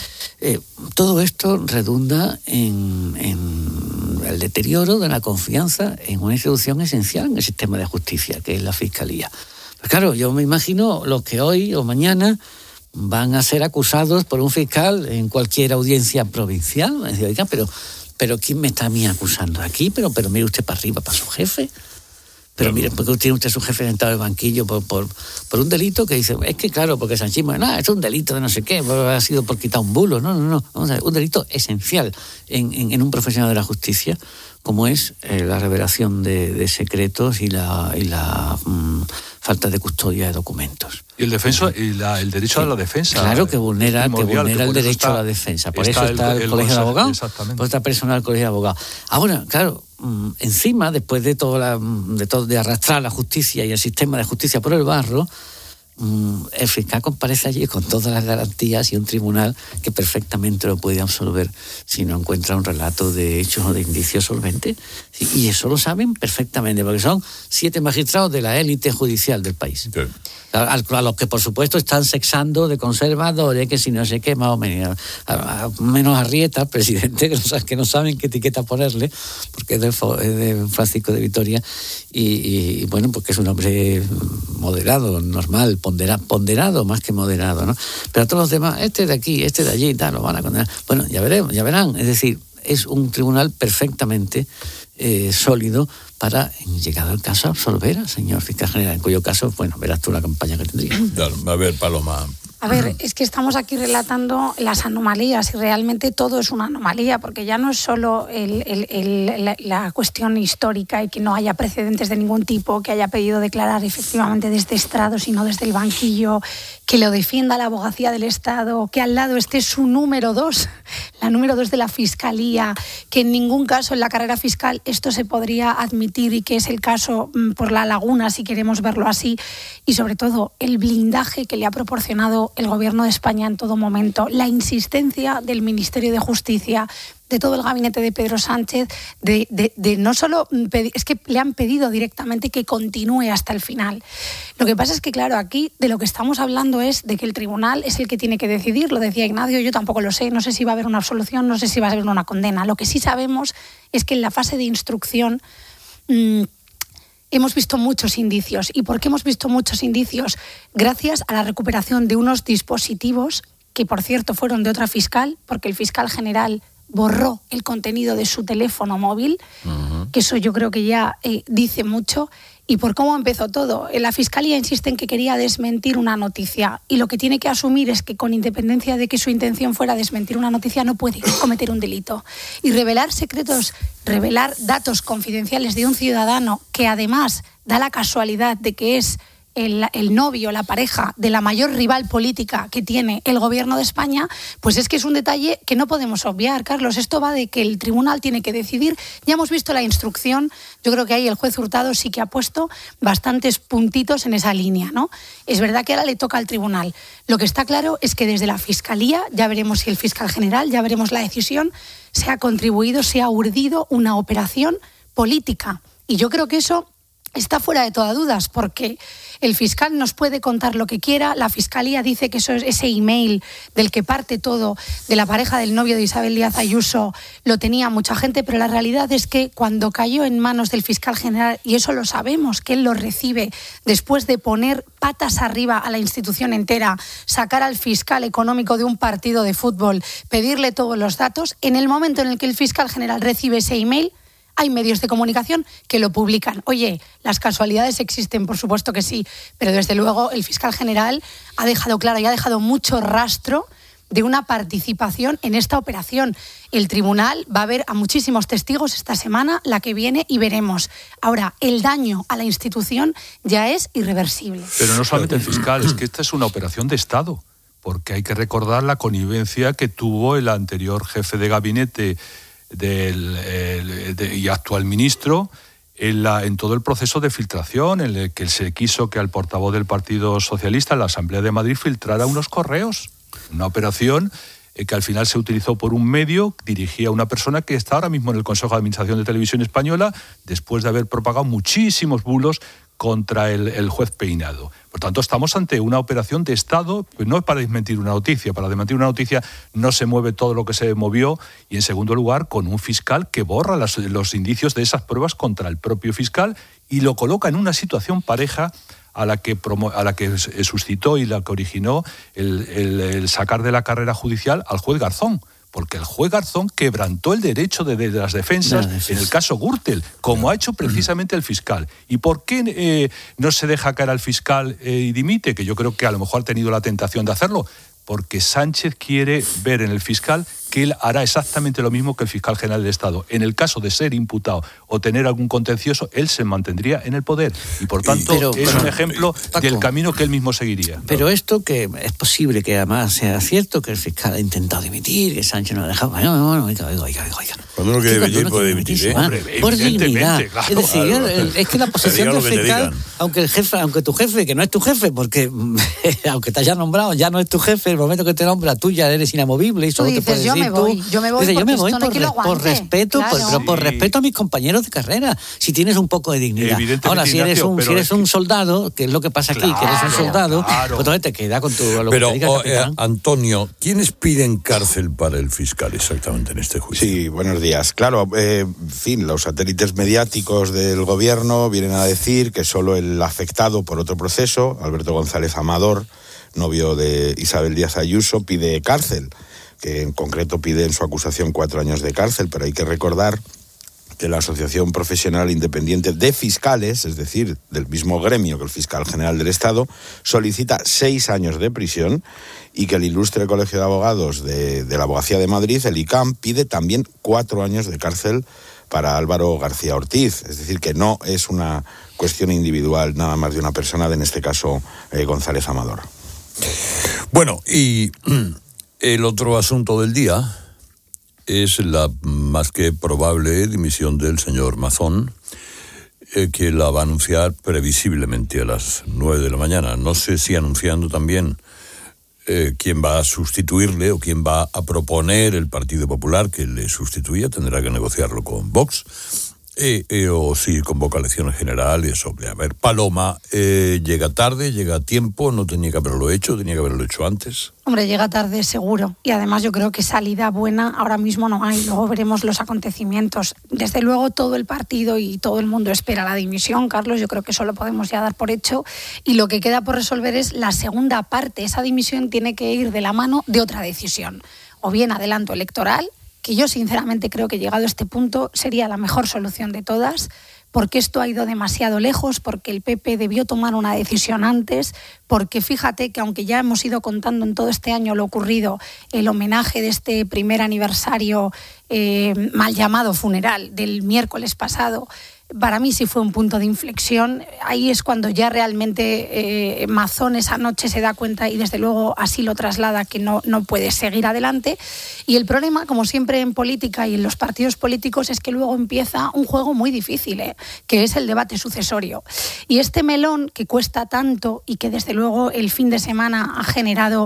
todo esto redunda en el deterioro de la confianza en una institución esencial en el sistema de justicia, que es la Fiscalía. Pues claro, yo me imagino los que hoy o mañana van a ser acusados por un fiscal en cualquier audiencia provincial. Me decía, oiga, pero ¿quién me está a mí acusando aquí? Pero mire usted para arriba, para su jefe. Pero mire, ¿por qué tiene usted su jefe sentado en el banquillo por un delito que dice? Es que claro, porque sanchismo, no, es un delito de no sé qué, ha sido por quitar un bulo. No. Vamos a ver, un delito esencial en un profesional de la justicia, como es la revelación de secretos y la falta de custodia de documentos. Y el derecho a la defensa. Claro que vulnera el derecho a la defensa. Por eso está el Colegio de Abogados, por esta persona del Colegio de Abogados. Ahora, claro, encima, después de arrastrar la justicia y el sistema de justicia por el barro, el fiscal comparece allí con todas las garantías y un tribunal que perfectamente lo puede absolver si no encuentra un relato de hechos o de indicios solventes. Y eso lo saben perfectamente, porque son 7 magistrados de la élite judicial del país. Sí. A los que, por supuesto, están sexando de conservadores, que si no sé qué, más o menos. Menos Arrieta, presidente, que no saben qué etiqueta ponerle, porque es de Francisco de Vitoria, y bueno, porque es un hombre moderado, normal, ponderado más que moderado, ¿no? Pero a todos los demás, este de aquí, este de allí, tal, lo van a condenar. Bueno, ya verán. Es decir, es un tribunal perfectamente sólido para, llegado el caso, absolver al señor fiscal general, en cuyo caso, bueno, verás tú la campaña que tendría. A ver, Paloma. A ver, es que estamos aquí relatando las anomalías y realmente todo es una anomalía, porque ya no es solo la cuestión histórica y que no haya precedentes de ningún tipo, que haya pedido declarar efectivamente desde estrado, sino desde el banquillo, que lo defienda la abogacía del Estado, que al lado esté su número 2, la número 2 de la Fiscalía, que en ningún caso en la carrera fiscal esto se podría admitir y que es el caso por la laguna, si queremos verlo así, y sobre todo el blindaje que le ha proporcionado el Gobierno de España en todo momento, la insistencia del Ministerio de Justicia, de todo el gabinete de Pedro Sánchez, de no solo pedir, es que le han pedido directamente que continúe hasta el final. Lo que pasa es que, claro, aquí de lo que estamos hablando es de que el tribunal es el que tiene que decidir, lo decía Ignacio, yo tampoco lo sé, no sé si va a haber una absolución, no sé si va a haber una condena. Lo que sí sabemos es que en la fase de instrucción hemos visto muchos indicios. ¿Y por qué hemos visto muchos indicios? Gracias a la recuperación de unos dispositivos que, por cierto, fueron de otra fiscal, porque el fiscal general borró el contenido de su teléfono móvil, que eso yo creo que ya dice mucho, y por cómo empezó todo. La Fiscalía insiste en que quería desmentir una noticia, y lo que tiene que asumir es que, con independencia de que su intención fuera desmentir una noticia, no puede cometer un delito. Y revelar secretos, revelar datos confidenciales de un ciudadano que además da la casualidad de que es el novio, la pareja de la mayor rival política que tiene el Gobierno de España, pues es que es un detalle que no podemos obviar, Carlos. Esto va de que el tribunal tiene que decidir. Ya hemos visto la instrucción, yo creo que ahí el juez Hurtado sí que ha puesto bastantes puntitos en esa línea, ¿no? Es verdad que ahora le toca al tribunal. Lo que está claro es que desde la Fiscalía, ya veremos si el fiscal general, ya veremos la decisión, se ha contribuido, se ha urdido una operación política. Y yo creo que eso está fuera de toda duda, porque el fiscal nos puede contar lo que quiera, la Fiscalía dice que ese email del que parte todo, de la pareja del novio de Isabel Díaz Ayuso, lo tenía mucha gente, pero la realidad es que cuando cayó en manos del fiscal general, y eso lo sabemos, que él lo recibe después de poner patas arriba a la institución entera, sacar al fiscal económico de un partido de fútbol, pedirle todos los datos, en el momento en el que el fiscal general recibe ese email, hay medios de comunicación que lo publican. Oye, las casualidades existen, por supuesto que sí, pero desde luego el fiscal general ha dejado claro y ha dejado mucho rastro de una participación en esta operación. El tribunal va a ver a muchísimos testigos esta semana, la que viene, y veremos. Ahora, el daño a la institución ya es irreversible. Pero no solamente el fiscal, es que esta es una operación de Estado, porque hay que recordar la connivencia que tuvo el anterior jefe de gabinete y actual ministro en todo el proceso de filtración, en el que se quiso que al portavoz del Partido Socialista en la Asamblea de Madrid filtrara unos correos. Una operación que al final se utilizó por un medio, dirigía a una persona que está ahora mismo en el Consejo de Administración de Televisión Española, después de haber propagado muchísimos bulos contra el juez Peinado. Por tanto, estamos ante una operación de Estado, pues no es para desmentir una noticia. Para desmentir una noticia no se mueve todo lo que se movió, y en segundo lugar, con un fiscal que borra los indicios de esas pruebas contra el propio fiscal y lo coloca en una situación pareja a la que suscitó y la que originó el sacar de la carrera judicial al juez Garzón. Porque el juez Garzón quebrantó el derecho de las defensas en el caso Gürtel, como ha hecho precisamente el fiscal. ¿Y por qué no se deja caer al fiscal y dimite? Que yo creo que a lo mejor ha tenido la tentación de hacerlo. Porque Sánchez quiere ver en el fiscal que él hará exactamente lo mismo que el fiscal general del Estado. En el caso de ser imputado o tener algún contencioso, él se mantendría en el poder. Y por tanto, es un ejemplo del camino que él mismo seguiría. Pero esto que es posible que además sea cierto, que el fiscal ha intentado dimitir, que Sánchez no ha dejado... Bueno, oiga. Cuando uno quiere dimitir, puede dimitir, ¿eh? Hombre, por dignidad. Claro, es decir, es que la posición del fiscal, aunque tu jefe, que no es tu jefe, porque aunque te haya nombrado, ya no es tu jefe, el momento que te nombra, tú ya eres inamovible y solo te puedes decir yo me voy por respeto, claro. pero por respeto a mis compañeros de carrera, si tienes un poco de dignidad. Ahora, si eres un soldado, que es lo que pasa aquí, que eres un soldado, pues entonces te queda con lo pero, que te diga el capitán. Antonio, ¿quiénes piden cárcel para el fiscal exactamente en este juicio? Sí, buenos días. Claro, en fin, los satélites mediáticos del gobierno vienen a decir que solo el afectado por otro proceso, Alberto González Amador, novio de Isabel Díaz Ayuso, pide cárcel, que en concreto pide en su acusación 4 años de cárcel, pero hay que recordar que la Asociación Profesional Independiente de Fiscales, es decir, del mismo gremio que el fiscal general del Estado, solicita 6 años de prisión, y que el ilustre Colegio de Abogados de la Abogacía de Madrid, el ICAM, pide también 4 años de cárcel para Álvaro García Ortiz. Es decir, que no es una cuestión individual nada más de una persona, en este caso González Amador. Bueno, y el otro asunto del día es la más que probable dimisión del señor Mazón, que la va a anunciar previsiblemente a las 9 de la mañana. No sé si anunciando también quién va a sustituirle o quién va a proponer el Partido Popular que le sustituya. Tendrá que negociarlo con Vox. O si convoca elecciones generales. A ver, Paloma, llega tarde, llega a tiempo, no tenía que haberlo hecho antes. Hombre, llega tarde seguro, y además yo creo que salida buena ahora mismo no hay. Luego veremos los acontecimientos. Desde luego todo el partido y todo el mundo espera la dimisión, Carlos, yo creo que eso lo podemos ya dar por hecho, y lo que queda por resolver es la segunda parte. Esa dimisión tiene que ir de la mano de otra decisión, o bien adelanto electoral, que yo sinceramente creo que llegado a este punto sería la mejor solución de todas, porque esto ha ido demasiado lejos, porque el PP debió tomar una decisión antes, porque fíjate que aunque ya hemos ido contando en todo este año lo ocurrido, el homenaje de este primer aniversario mal llamado funeral del miércoles pasado, para mí sí fue un punto de inflexión. Ahí es cuando ya realmente Mazón esa noche se da cuenta, y desde luego así lo traslada, que no puede seguir adelante. Y el problema, como siempre en política y en los partidos políticos, es que luego empieza un juego muy difícil, que es el debate sucesorio. Y este melón que cuesta tanto y que desde luego el fin de semana ha generado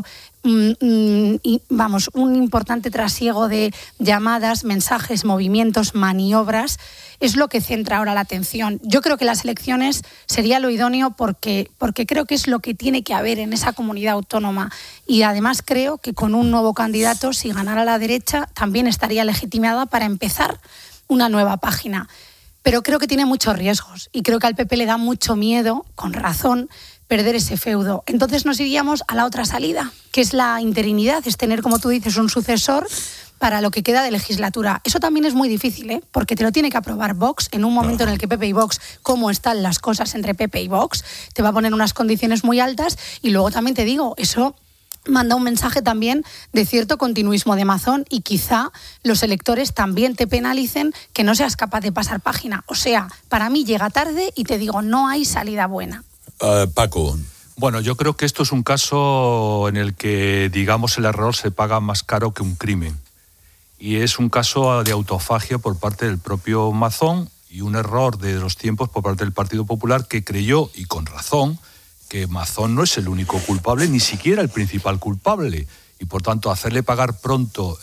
un importante trasiego de llamadas, mensajes, movimientos, maniobras, es lo que centra ahora la atención. Yo creo que las elecciones sería lo idóneo porque creo que es lo que tiene que haber en esa comunidad autónoma. Y además creo que con un nuevo candidato, si ganara la derecha, también estaría legitimada para empezar una nueva página. Pero creo que tiene muchos riesgos y creo que al PP le da mucho miedo, con razón, perder ese feudo. Entonces nos iríamos a la otra salida, que es la interinidad, es tener, como tú dices, un sucesor para lo que queda de legislatura. Eso también es muy difícil, porque te lo tiene que aprobar Vox en un momento en el que PP y Vox, cómo están las cosas entre PP y Vox, te va a poner unas condiciones muy altas. Y luego también te digo, eso manda un mensaje también de cierto continuismo de Mazón y quizá los electores también te penalicen que no seas capaz de pasar página. O sea, para mí llega tarde y te digo, no hay salida buena. Paco. Bueno, yo creo que esto es un caso en el que, digamos, el error se paga más caro que un crimen. Y es un caso de autofagia por parte del propio Mazón y un error de los tiempos por parte del Partido Popular, que creyó, y con razón, que Mazón no es el único culpable, ni siquiera el principal culpable. Y por tanto, hacerle pagar pronto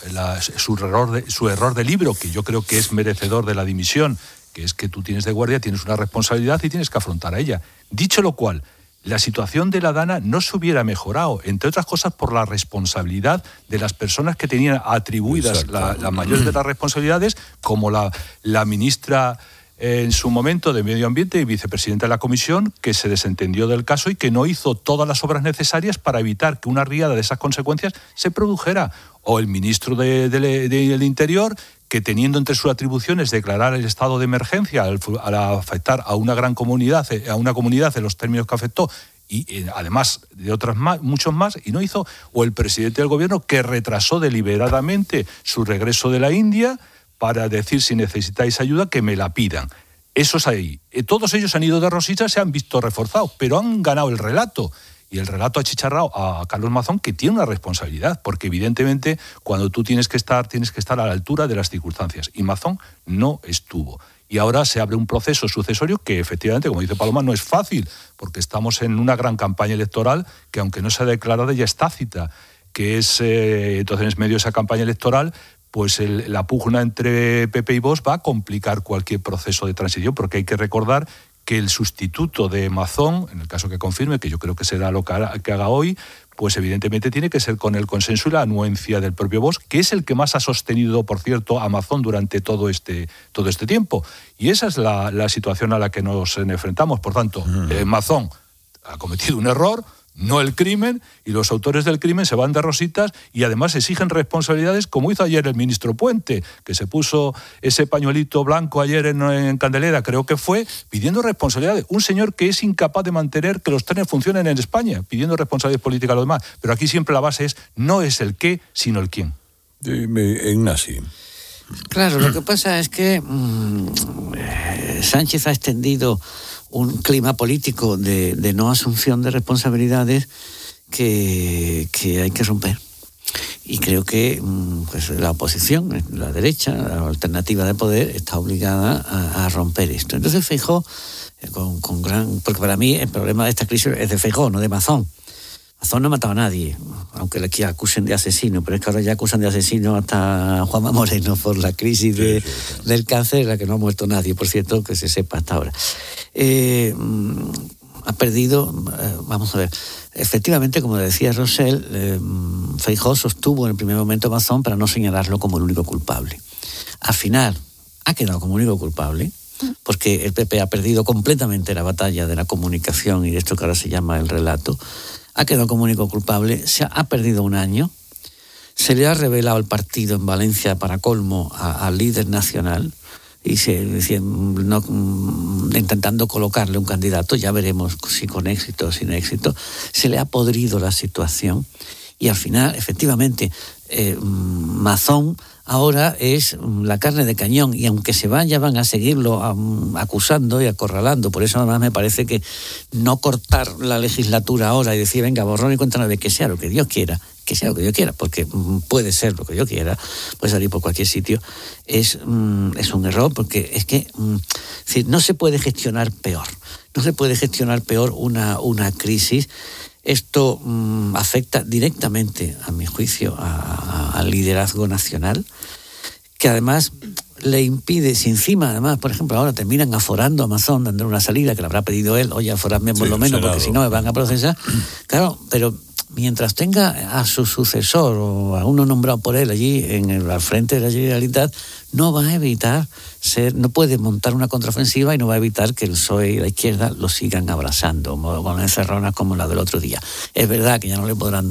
su error de libro, que yo creo que es merecedor de la dimisión, que es que tú tienes de guardia, tienes una responsabilidad y tienes que afrontar a ella. Dicho lo cual, la situación de la Dana no se hubiera mejorado, entre otras cosas por la responsabilidad de las personas que tenían atribuidas la mayor de las responsabilidades, como la ministra en su momento de Medio Ambiente y vicepresidenta de la Comisión, que se desentendió del caso y que no hizo todas las obras necesarias para evitar que una riada de esas consecuencias se produjera. O el ministro del Interior, que teniendo entre sus atribuciones declarar el estado de emergencia al afectar a una gran comunidad, a una comunidad en los términos que afectó, y además de otras muchos más, y no hizo, o el presidente del gobierno, que retrasó deliberadamente su regreso de la India para decir, si necesitáis ayuda, que me la pidan. Eso es ahí. Todos ellos han ido de rositas, se han visto reforzados, pero han ganado el relato. Y el relato ha achicharrado a Carlos Mazón, que tiene una responsabilidad, porque evidentemente cuando tú tienes que estar a la altura de las circunstancias. Y Mazón no estuvo. Y ahora se abre un proceso sucesorio que efectivamente, como dice Paloma, no es fácil, porque estamos en una gran campaña electoral que, aunque no se ha declarado, ya es tácita, que es, entonces en medio de esa campaña electoral, pues la pugna entre PP y Vox va a complicar cualquier proceso de transición, porque hay que recordar que el sustituto de Mazón, en el caso que confirme, que yo creo que será lo que haga hoy, pues evidentemente tiene que ser con el consenso y la anuencia del propio Vox, que es el que más ha sostenido, por cierto, a Mazón durante todo este tiempo. Y esa es la situación a la que nos enfrentamos. Por tanto, Mazón ha cometido un error, no el crimen, y los autores del crimen se van de rositas y además exigen responsabilidades, como hizo ayer el ministro Puente, que se puso ese pañuelito blanco ayer en Candelera, creo que fue, pidiendo responsabilidades. Un señor que es incapaz de mantener que los trenes funcionen en España, pidiendo responsabilidades políticas a los demás. Pero aquí siempre la base no es el qué, sino el quién. Ignasi. Claro, lo que pasa es que Sánchez ha extendido un clima político de no asunción de responsabilidades que hay que romper. Y creo que pues, la oposición, la derecha, la alternativa de poder, está obligada a romper esto. Entonces Feijóo, porque para mí el problema de esta crisis es de Feijóo, no de Mazón. Mazón no ha matado a nadie, aunque le acusen de asesino, pero es que ahora ya acusan de asesino hasta a Juanma Moreno por la crisis del cáncer, en la que no ha muerto nadie, por cierto, que se sepa hasta ahora. Ha perdido, vamos a ver, efectivamente, como decía Rosell, Feijóo sostuvo en el primer momento a Mazón para no señalarlo como el único culpable. Al final ha quedado como único culpable, porque el PP ha perdido completamente la batalla de la comunicación y de esto que ahora se llama el relato. Ha quedado como único culpable, ha perdido un año, se le ha revelado el partido en Valencia para colmo al líder nacional y intentando colocarle un candidato, ya veremos si con éxito o sin éxito, se le ha podrido la situación y al final, efectivamente, Mazón ahora es la carne de cañón y aunque se van a seguirlo acusando y acorralando. Por eso además me parece que no cortar la legislatura ahora y decir, venga, borrón y cuenta nueva, que sea lo que Dios quiera, porque puede ser lo que yo quiera, puede salir por cualquier sitio, es un error, porque es que no se puede gestionar peor. No se puede gestionar peor una crisis Esto afecta directamente, a mi juicio, al liderazgo nacional, que además le impide, si encima, además, por ejemplo, ahora terminan aforando a Amazon, dándole una salida que le habrá pedido él, oye, aforadme por lo menos, porque si no me van a procesar. Claro, pero mientras tenga a su sucesor o a uno nombrado por él allí al frente de la Generalitat, no va a evitar no puede montar una contraofensiva y no va a evitar que el PSOE y la izquierda lo sigan abrazando con encerronas como la del otro día. Es verdad que ya no le podrán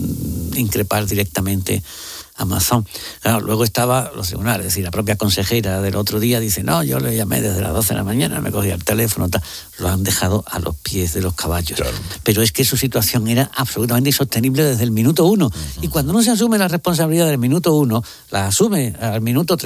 increpar directamente a Amazon. Claro, luego estaba los tribunales, es decir, la propia consejera del otro día dice, no, yo le llamé desde las 12 de la mañana, me cogía el teléfono, tal. Lo han dejado a los pies de los caballos. Claro. Pero es que su situación era absolutamente insostenible desde el minuto 1. Y cuando uno se asume la responsabilidad del minuto 1, la asume al minuto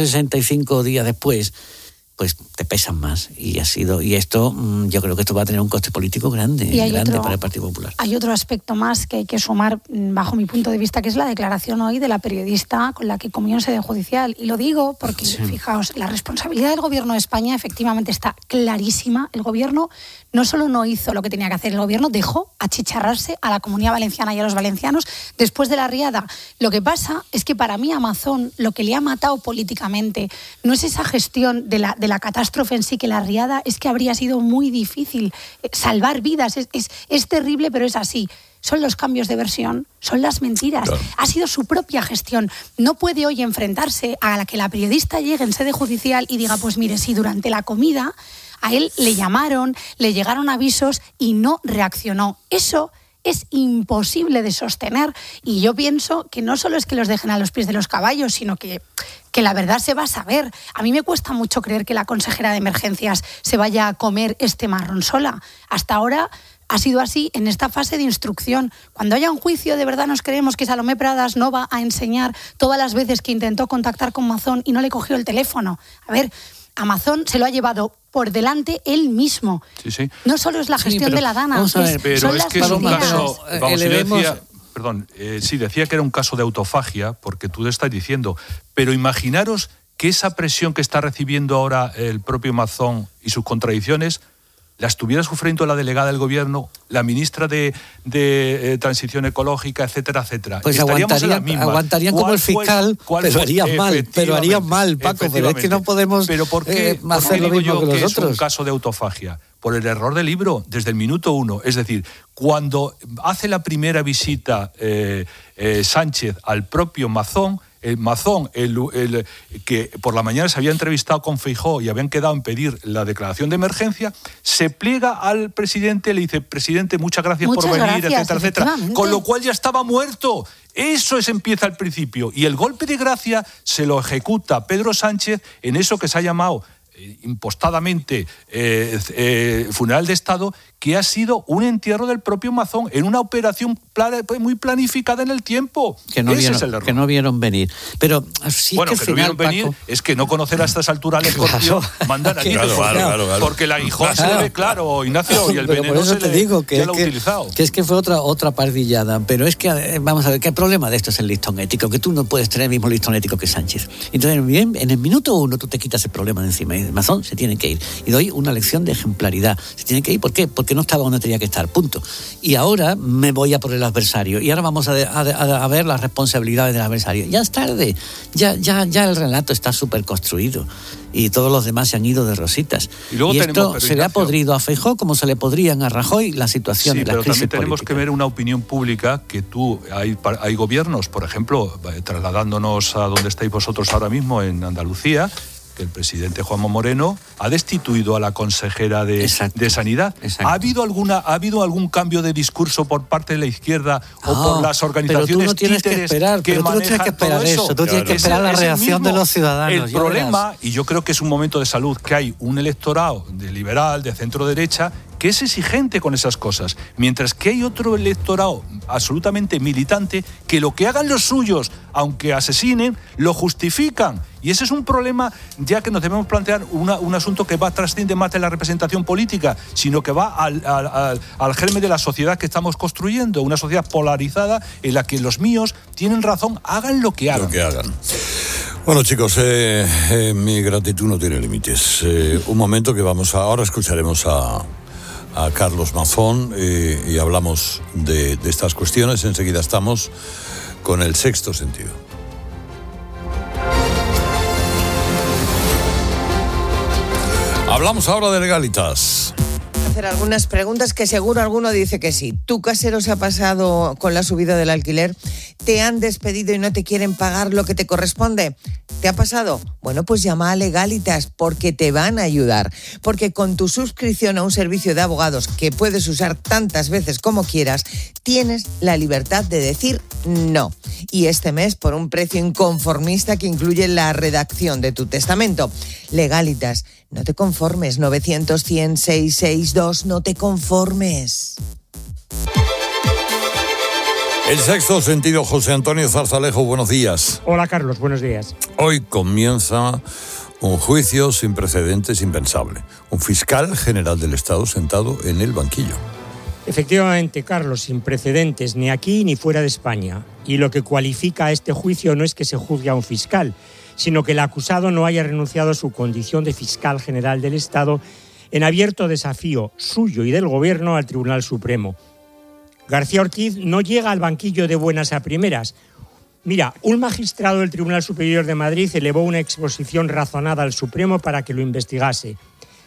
365 días después, pues te pesan más. Y esto, yo creo que esto va a tener un coste político grande para el Partido Popular. Hay otro aspecto más que hay que sumar, bajo mi punto de vista, que es la declaración hoy de la periodista con la que comió en sede judicial. Y lo digo porque, fijaos, la responsabilidad del Gobierno de España efectivamente está clarísima. El Gobierno no solo no hizo lo que tenía que hacer, el Gobierno dejó achicharrarse a la Comunidad Valenciana y a los valencianos después de la riada. Lo que pasa es que para mí Amazon lo que le ha matado políticamente no es esa gestión de la catástrofe en sí, que la riada es que habría sido muy difícil salvar vidas. Es terrible, pero es así. Son los cambios de versión, son las mentiras. Claro. Ha sido su propia gestión. No puede hoy enfrentarse a la que la periodista llegue en sede judicial y diga, pues mire, si durante la comida a él le llamaron, le llegaron avisos y no reaccionó. Eso es imposible de sostener, y yo pienso que no solo es que los dejen a los pies de los caballos, sino que la verdad se va a saber. A mí me cuesta mucho creer que la consejera de Emergencias se vaya a comer este marrón sola. Hasta ahora ha sido así en esta fase de instrucción. Cuando haya un juicio, de verdad nos creemos que Salomé Pradas no va a enseñar todas las veces que intentó contactar con Amazon y no le cogió el teléfono. A ver, Amazon se lo ha llevado por delante él mismo. Sí. No solo es la gestión de la Dana, vamos a ver, pero es que es un caso, decía que era un caso de autofagia, porque tú le estás diciendo, pero imaginaros que esa presión que está recibiendo ahora el propio Amazon y sus contradicciones la estuviera sufriendo la delegada del Gobierno, la ministra de Transición Ecológica, etcétera, etcétera. Pues aguantarían como el fiscal, pero harían mal, Paco, pero es que no podemos ¿Pero por qué hacer lo mismo que los otros? Es un caso de autofagia. Por el error del libro, desde el minuto 1. Es decir, cuando hace la primera visita Sánchez al propio Mazón, que por la mañana se había entrevistado con Feijóo y habían quedado en pedir la declaración de emergencia, se pliega al presidente, le dice, presidente, muchas gracias por venir, etcétera, etcétera. Con lo cual ya estaba muerto. Eso empieza al principio. Y el golpe de gracia se lo ejecuta Pedro Sánchez en eso que se ha llamado impostadamente funeral de Estado, que ha sido un entierro del propio Mazón en una operación muy planificada en el tiempo. Que no vieron venir. Pero sí, bueno, que no vieron venir es que no conocer a estas alturas al escorpión mandan allí. Claro. Porque la hijón se le ve claro, Ignacio, y el veneno por eso te digo que ya lo ha utilizado. Que es que fue otra pardillada. Pero es que, vamos a ver, ¿qué problema de esto es el listón ético? Que tú no puedes tener el mismo listón ético que Sánchez. Entonces, en el minuto 1 tú te quitas el problema de encima. Mazón se tiene que ir. Y doy una lección de ejemplaridad. Se tiene que ir, ¿por qué? Porque no estaba donde tenía que estar, punto. Y ahora me voy a por el adversario. Y ahora vamos a ver las responsabilidades del adversario. Ya es tarde. Ya el relato está súper construido. Y todos los demás se han ido de rositas. Y esto se le ha podrido a Feijóo como se le podrían a Rajoy la situación de la crisis política. Sí, pero también tenemos que ver una opinión pública que hay gobiernos, por ejemplo, trasladándonos a donde estáis vosotros ahora mismo en Andalucía, que el presidente Juanma Moreno ha destituido a la consejera de Sanidad. Exacto. ¿Ha habido algún cambio de discurso por parte de la izquierda o por las organizaciones pero tú no tienes que esperar, que tú no tienes que esperar eso? Tú tienes que esperar la reacción de los ciudadanos. El problema, y yo creo que es un momento de salud, que hay un electorado de liberal, de centro derecha, que es exigente con esas cosas, mientras que hay otro electorado absolutamente militante que lo que hagan los suyos, aunque asesinen, lo justifican. Y ese es un problema, ya que nos debemos plantear un asunto que trasciende más de la representación política, sino que va al germen de la sociedad que estamos construyendo, una sociedad polarizada en la que los míos tienen razón, hagan lo que hagan. Bueno, chicos, mi gratitud no tiene límites. Un momento que ahora escucharemos a a Carlos Mazón y hablamos de estas cuestiones. Enseguida estamos con el sexto sentido. Hablamos ahora de legalitas. Hacer algunas preguntas que seguro alguno dice que sí. ¿Tu casero se ha pasado con la subida del alquiler? ¿Te han despedido y no te quieren pagar lo que te corresponde? ¿Te ha pasado? Bueno, pues llama a Legalitas porque te van a ayudar. Porque con tu suscripción a un servicio de abogados que puedes usar tantas veces como quieras, tienes la libertad de decir no. Y este mes por un precio inconformista que incluye la redacción de tu testamento. Legalitas, no te conformes. 900-100-662, no te conformes. El sexto sentido, José Antonio Zarzalejo, buenos días. Hola Carlos, buenos días. Hoy comienza un juicio sin precedentes, impensable. Un fiscal general del Estado sentado en el banquillo. Efectivamente, Carlos, sin precedentes ni aquí ni fuera de España. Y lo que cualifica a este juicio no es que se juzgue a un fiscal, sino que el acusado no haya renunciado a su condición de fiscal general del Estado en abierto desafío suyo y del Gobierno al Tribunal Supremo. García Ortiz no llega al banquillo de buenas a primeras. Mira, un magistrado del Tribunal Superior de Madrid elevó una exposición razonada al Supremo para que lo investigase.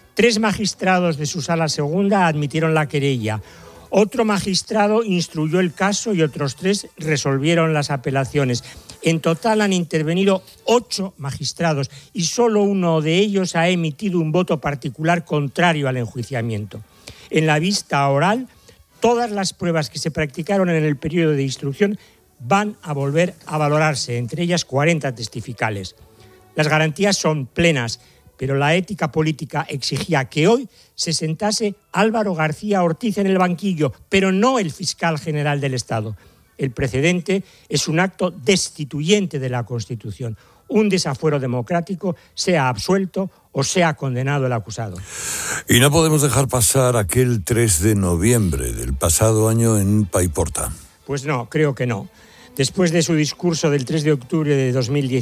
3 magistrados de su sala segunda admitieron la querella. Otro magistrado instruyó el caso y otros 3 resolvieron las apelaciones. En total han intervenido 8 magistrados y solo uno de ellos ha emitido un voto particular contrario al enjuiciamiento. En la vista oral, todas las pruebas que se practicaron en el periodo de instrucción van a volver a valorarse, entre ellas 40 testificales. Las garantías son plenas, pero la ética política exigía que hoy se sentase Álvaro García Ortiz en el banquillo, pero no el fiscal general del Estado. El precedente es un acto destituyente de la Constitución, un desafuero democrático, sea absuelto o sea condenado el acusado. Y no podemos dejar pasar aquel 3 de noviembre del pasado año en Paiporta. Pues no, creo que no. Después de su discurso del 3 de octubre de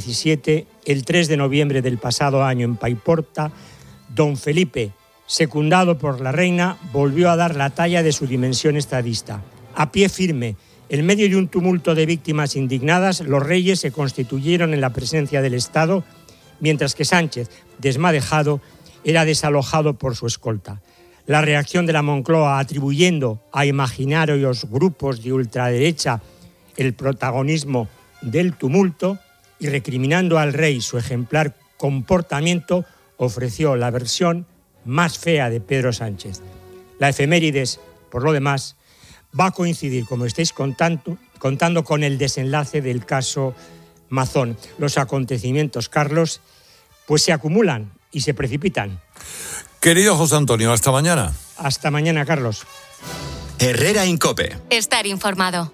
2017, el 3 de noviembre del pasado año en Paiporta, don Felipe, secundado por la reina, volvió a dar la talla de su dimensión estadista. A pie firme, en medio de un tumulto de víctimas indignadas, los reyes se constituyeron en la presencia del Estado, mientras que Sánchez, desmadejado, era desalojado por su escolta. La reacción de la Moncloa, atribuyendo a imaginarios grupos de ultraderecha el protagonismo del tumulto y recriminando al rey su ejemplar comportamiento, ofreció la versión más fea de Pedro Sánchez. La efemérides, por lo demás, va a coincidir, como estáis contando, con el desenlace del caso Mazón. Los acontecimientos, Carlos, pues se acumulan y se precipitan. Querido José Antonio, hasta mañana. Hasta mañana, Carlos. Herrera en COPE. Estar informado.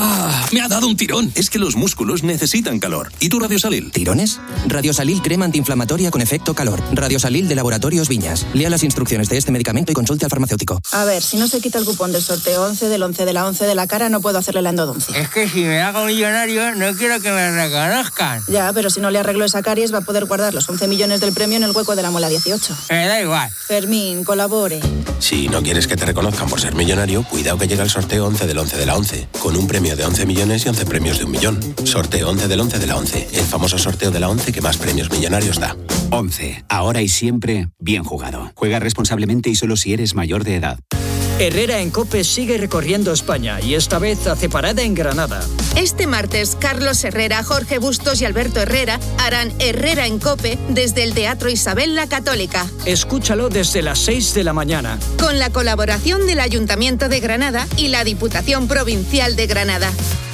Me ha dado un tirón. Es que los músculos necesitan calor. ¿Y tu Radiosalil? ¿Tirones? Radiosalil crema antiinflamatoria con efecto calor. Radiosalil de Laboratorios Viñas. Lea las instrucciones de este medicamento y consulte al farmacéutico. A ver, si no se quita el cupón del sorteo 11 del 11 de la 11 de la cara, no puedo hacerle la endodoncia. Es que si me hago millonario, no quiero que me reconozcan. Ya, pero si no le arreglo esa caries, va a poder guardar los 11 millones del premio en el hueco de la muela 18. Me da igual. Fermín, colabore. Si no quieres que te reconozcan por ser millonario, cuidado que llega el sorteo 11 del 11 de la 11, con un premio de 11 millones y 11 premios de 1 millón. Sorteo 11 del 11 de la 11, el famoso sorteo de la 11 que más premios millonarios da. 11. Ahora y siempre, bien jugado. Juega responsablemente y solo si eres mayor de edad. Herrera en COPE sigue recorriendo España y esta vez hace parada en Granada. Este martes, Carlos Herrera, Jorge Bustos y Alberto Herrera harán Herrera en COPE desde el Teatro Isabel la Católica. Escúchalo desde las 6 de la mañana. Con la colaboración del Ayuntamiento de Granada y la Diputación Provincial de Granada.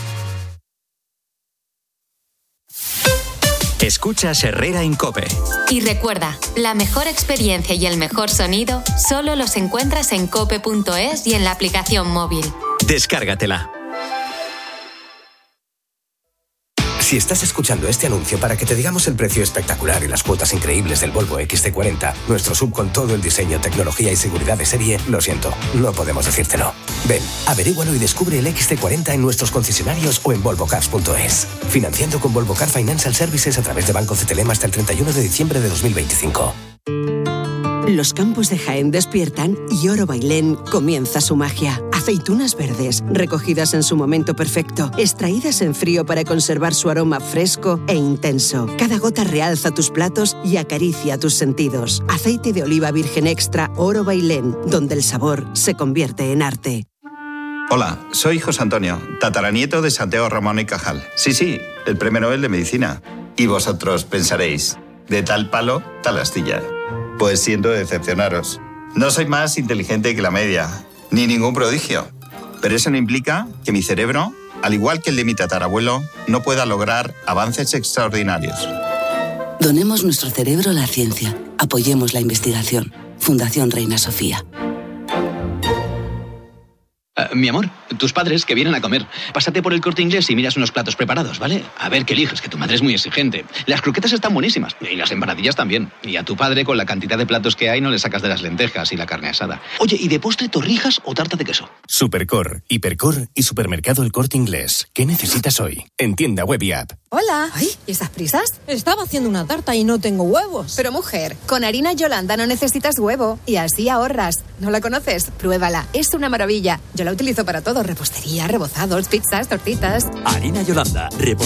Escuchas Herrera en COPE. Y recuerda, la mejor experiencia y el mejor sonido solo los encuentras en cope.es y en la aplicación móvil. Descárgatela. Si estás escuchando este anuncio para que te digamos el precio espectacular y las cuotas increíbles del Volvo XC40, nuestro SUV con todo el diseño, tecnología y seguridad de serie, lo siento, no podemos decírtelo. Ven, averígualo y descubre el XC40 en nuestros concesionarios o en volvocars.es. Financiando con Volvo Car Financial Services a través de Banco CTLM hasta el 31 de diciembre de 2025. Los campos de Jaén despiertan y Oro Bailén comienza su magia. Aceitunas verdes, recogidas en su momento perfecto, extraídas en frío para conservar su aroma fresco e intenso. Cada gota realza tus platos y acaricia tus sentidos. Aceite de oliva virgen extra Oro Bailén, donde el sabor se convierte en arte. Hola, soy José Antonio, tataranieto de Santiago Ramón y Cajal. Sí, el Premio Nobel de Medicina. Y vosotros pensaréis, de tal palo, tal astilla. Pues siento decepcionaros. No soy más inteligente que la media, ni ningún prodigio. Pero eso no implica que mi cerebro, al igual que el de mi tatarabuelo, no pueda lograr avances extraordinarios. Donemos nuestro cerebro a la ciencia. Apoyemos la investigación. Fundación Reina Sofía. Mi amor, tus padres que vienen a comer. Pásate por el Corte Inglés y miras unos platos preparados, ¿vale? A ver qué eliges, que tu madre es muy exigente. Las croquetas están buenísimas y las empanadillas también. Y a tu padre, con la cantidad de platos que hay, no le sacas de las lentejas y la carne asada. Oye, ¿y de postre torrijas o tarta de queso? Supercor, Hipercor y Supermercado El Corte Inglés. ¿Qué necesitas hoy? En tienda web y app. Hola. Ay, ¿y esas prisas? Estaba haciendo una tarta y no tengo huevos. Pero mujer, con harina Yolanda no necesitas huevo y así ahorras. ¿No la conoces? Pruébala, es una maravilla. Yo la utilizo para todo, repostería, rebozados, pizzas, tortitas. Harina Yolanda,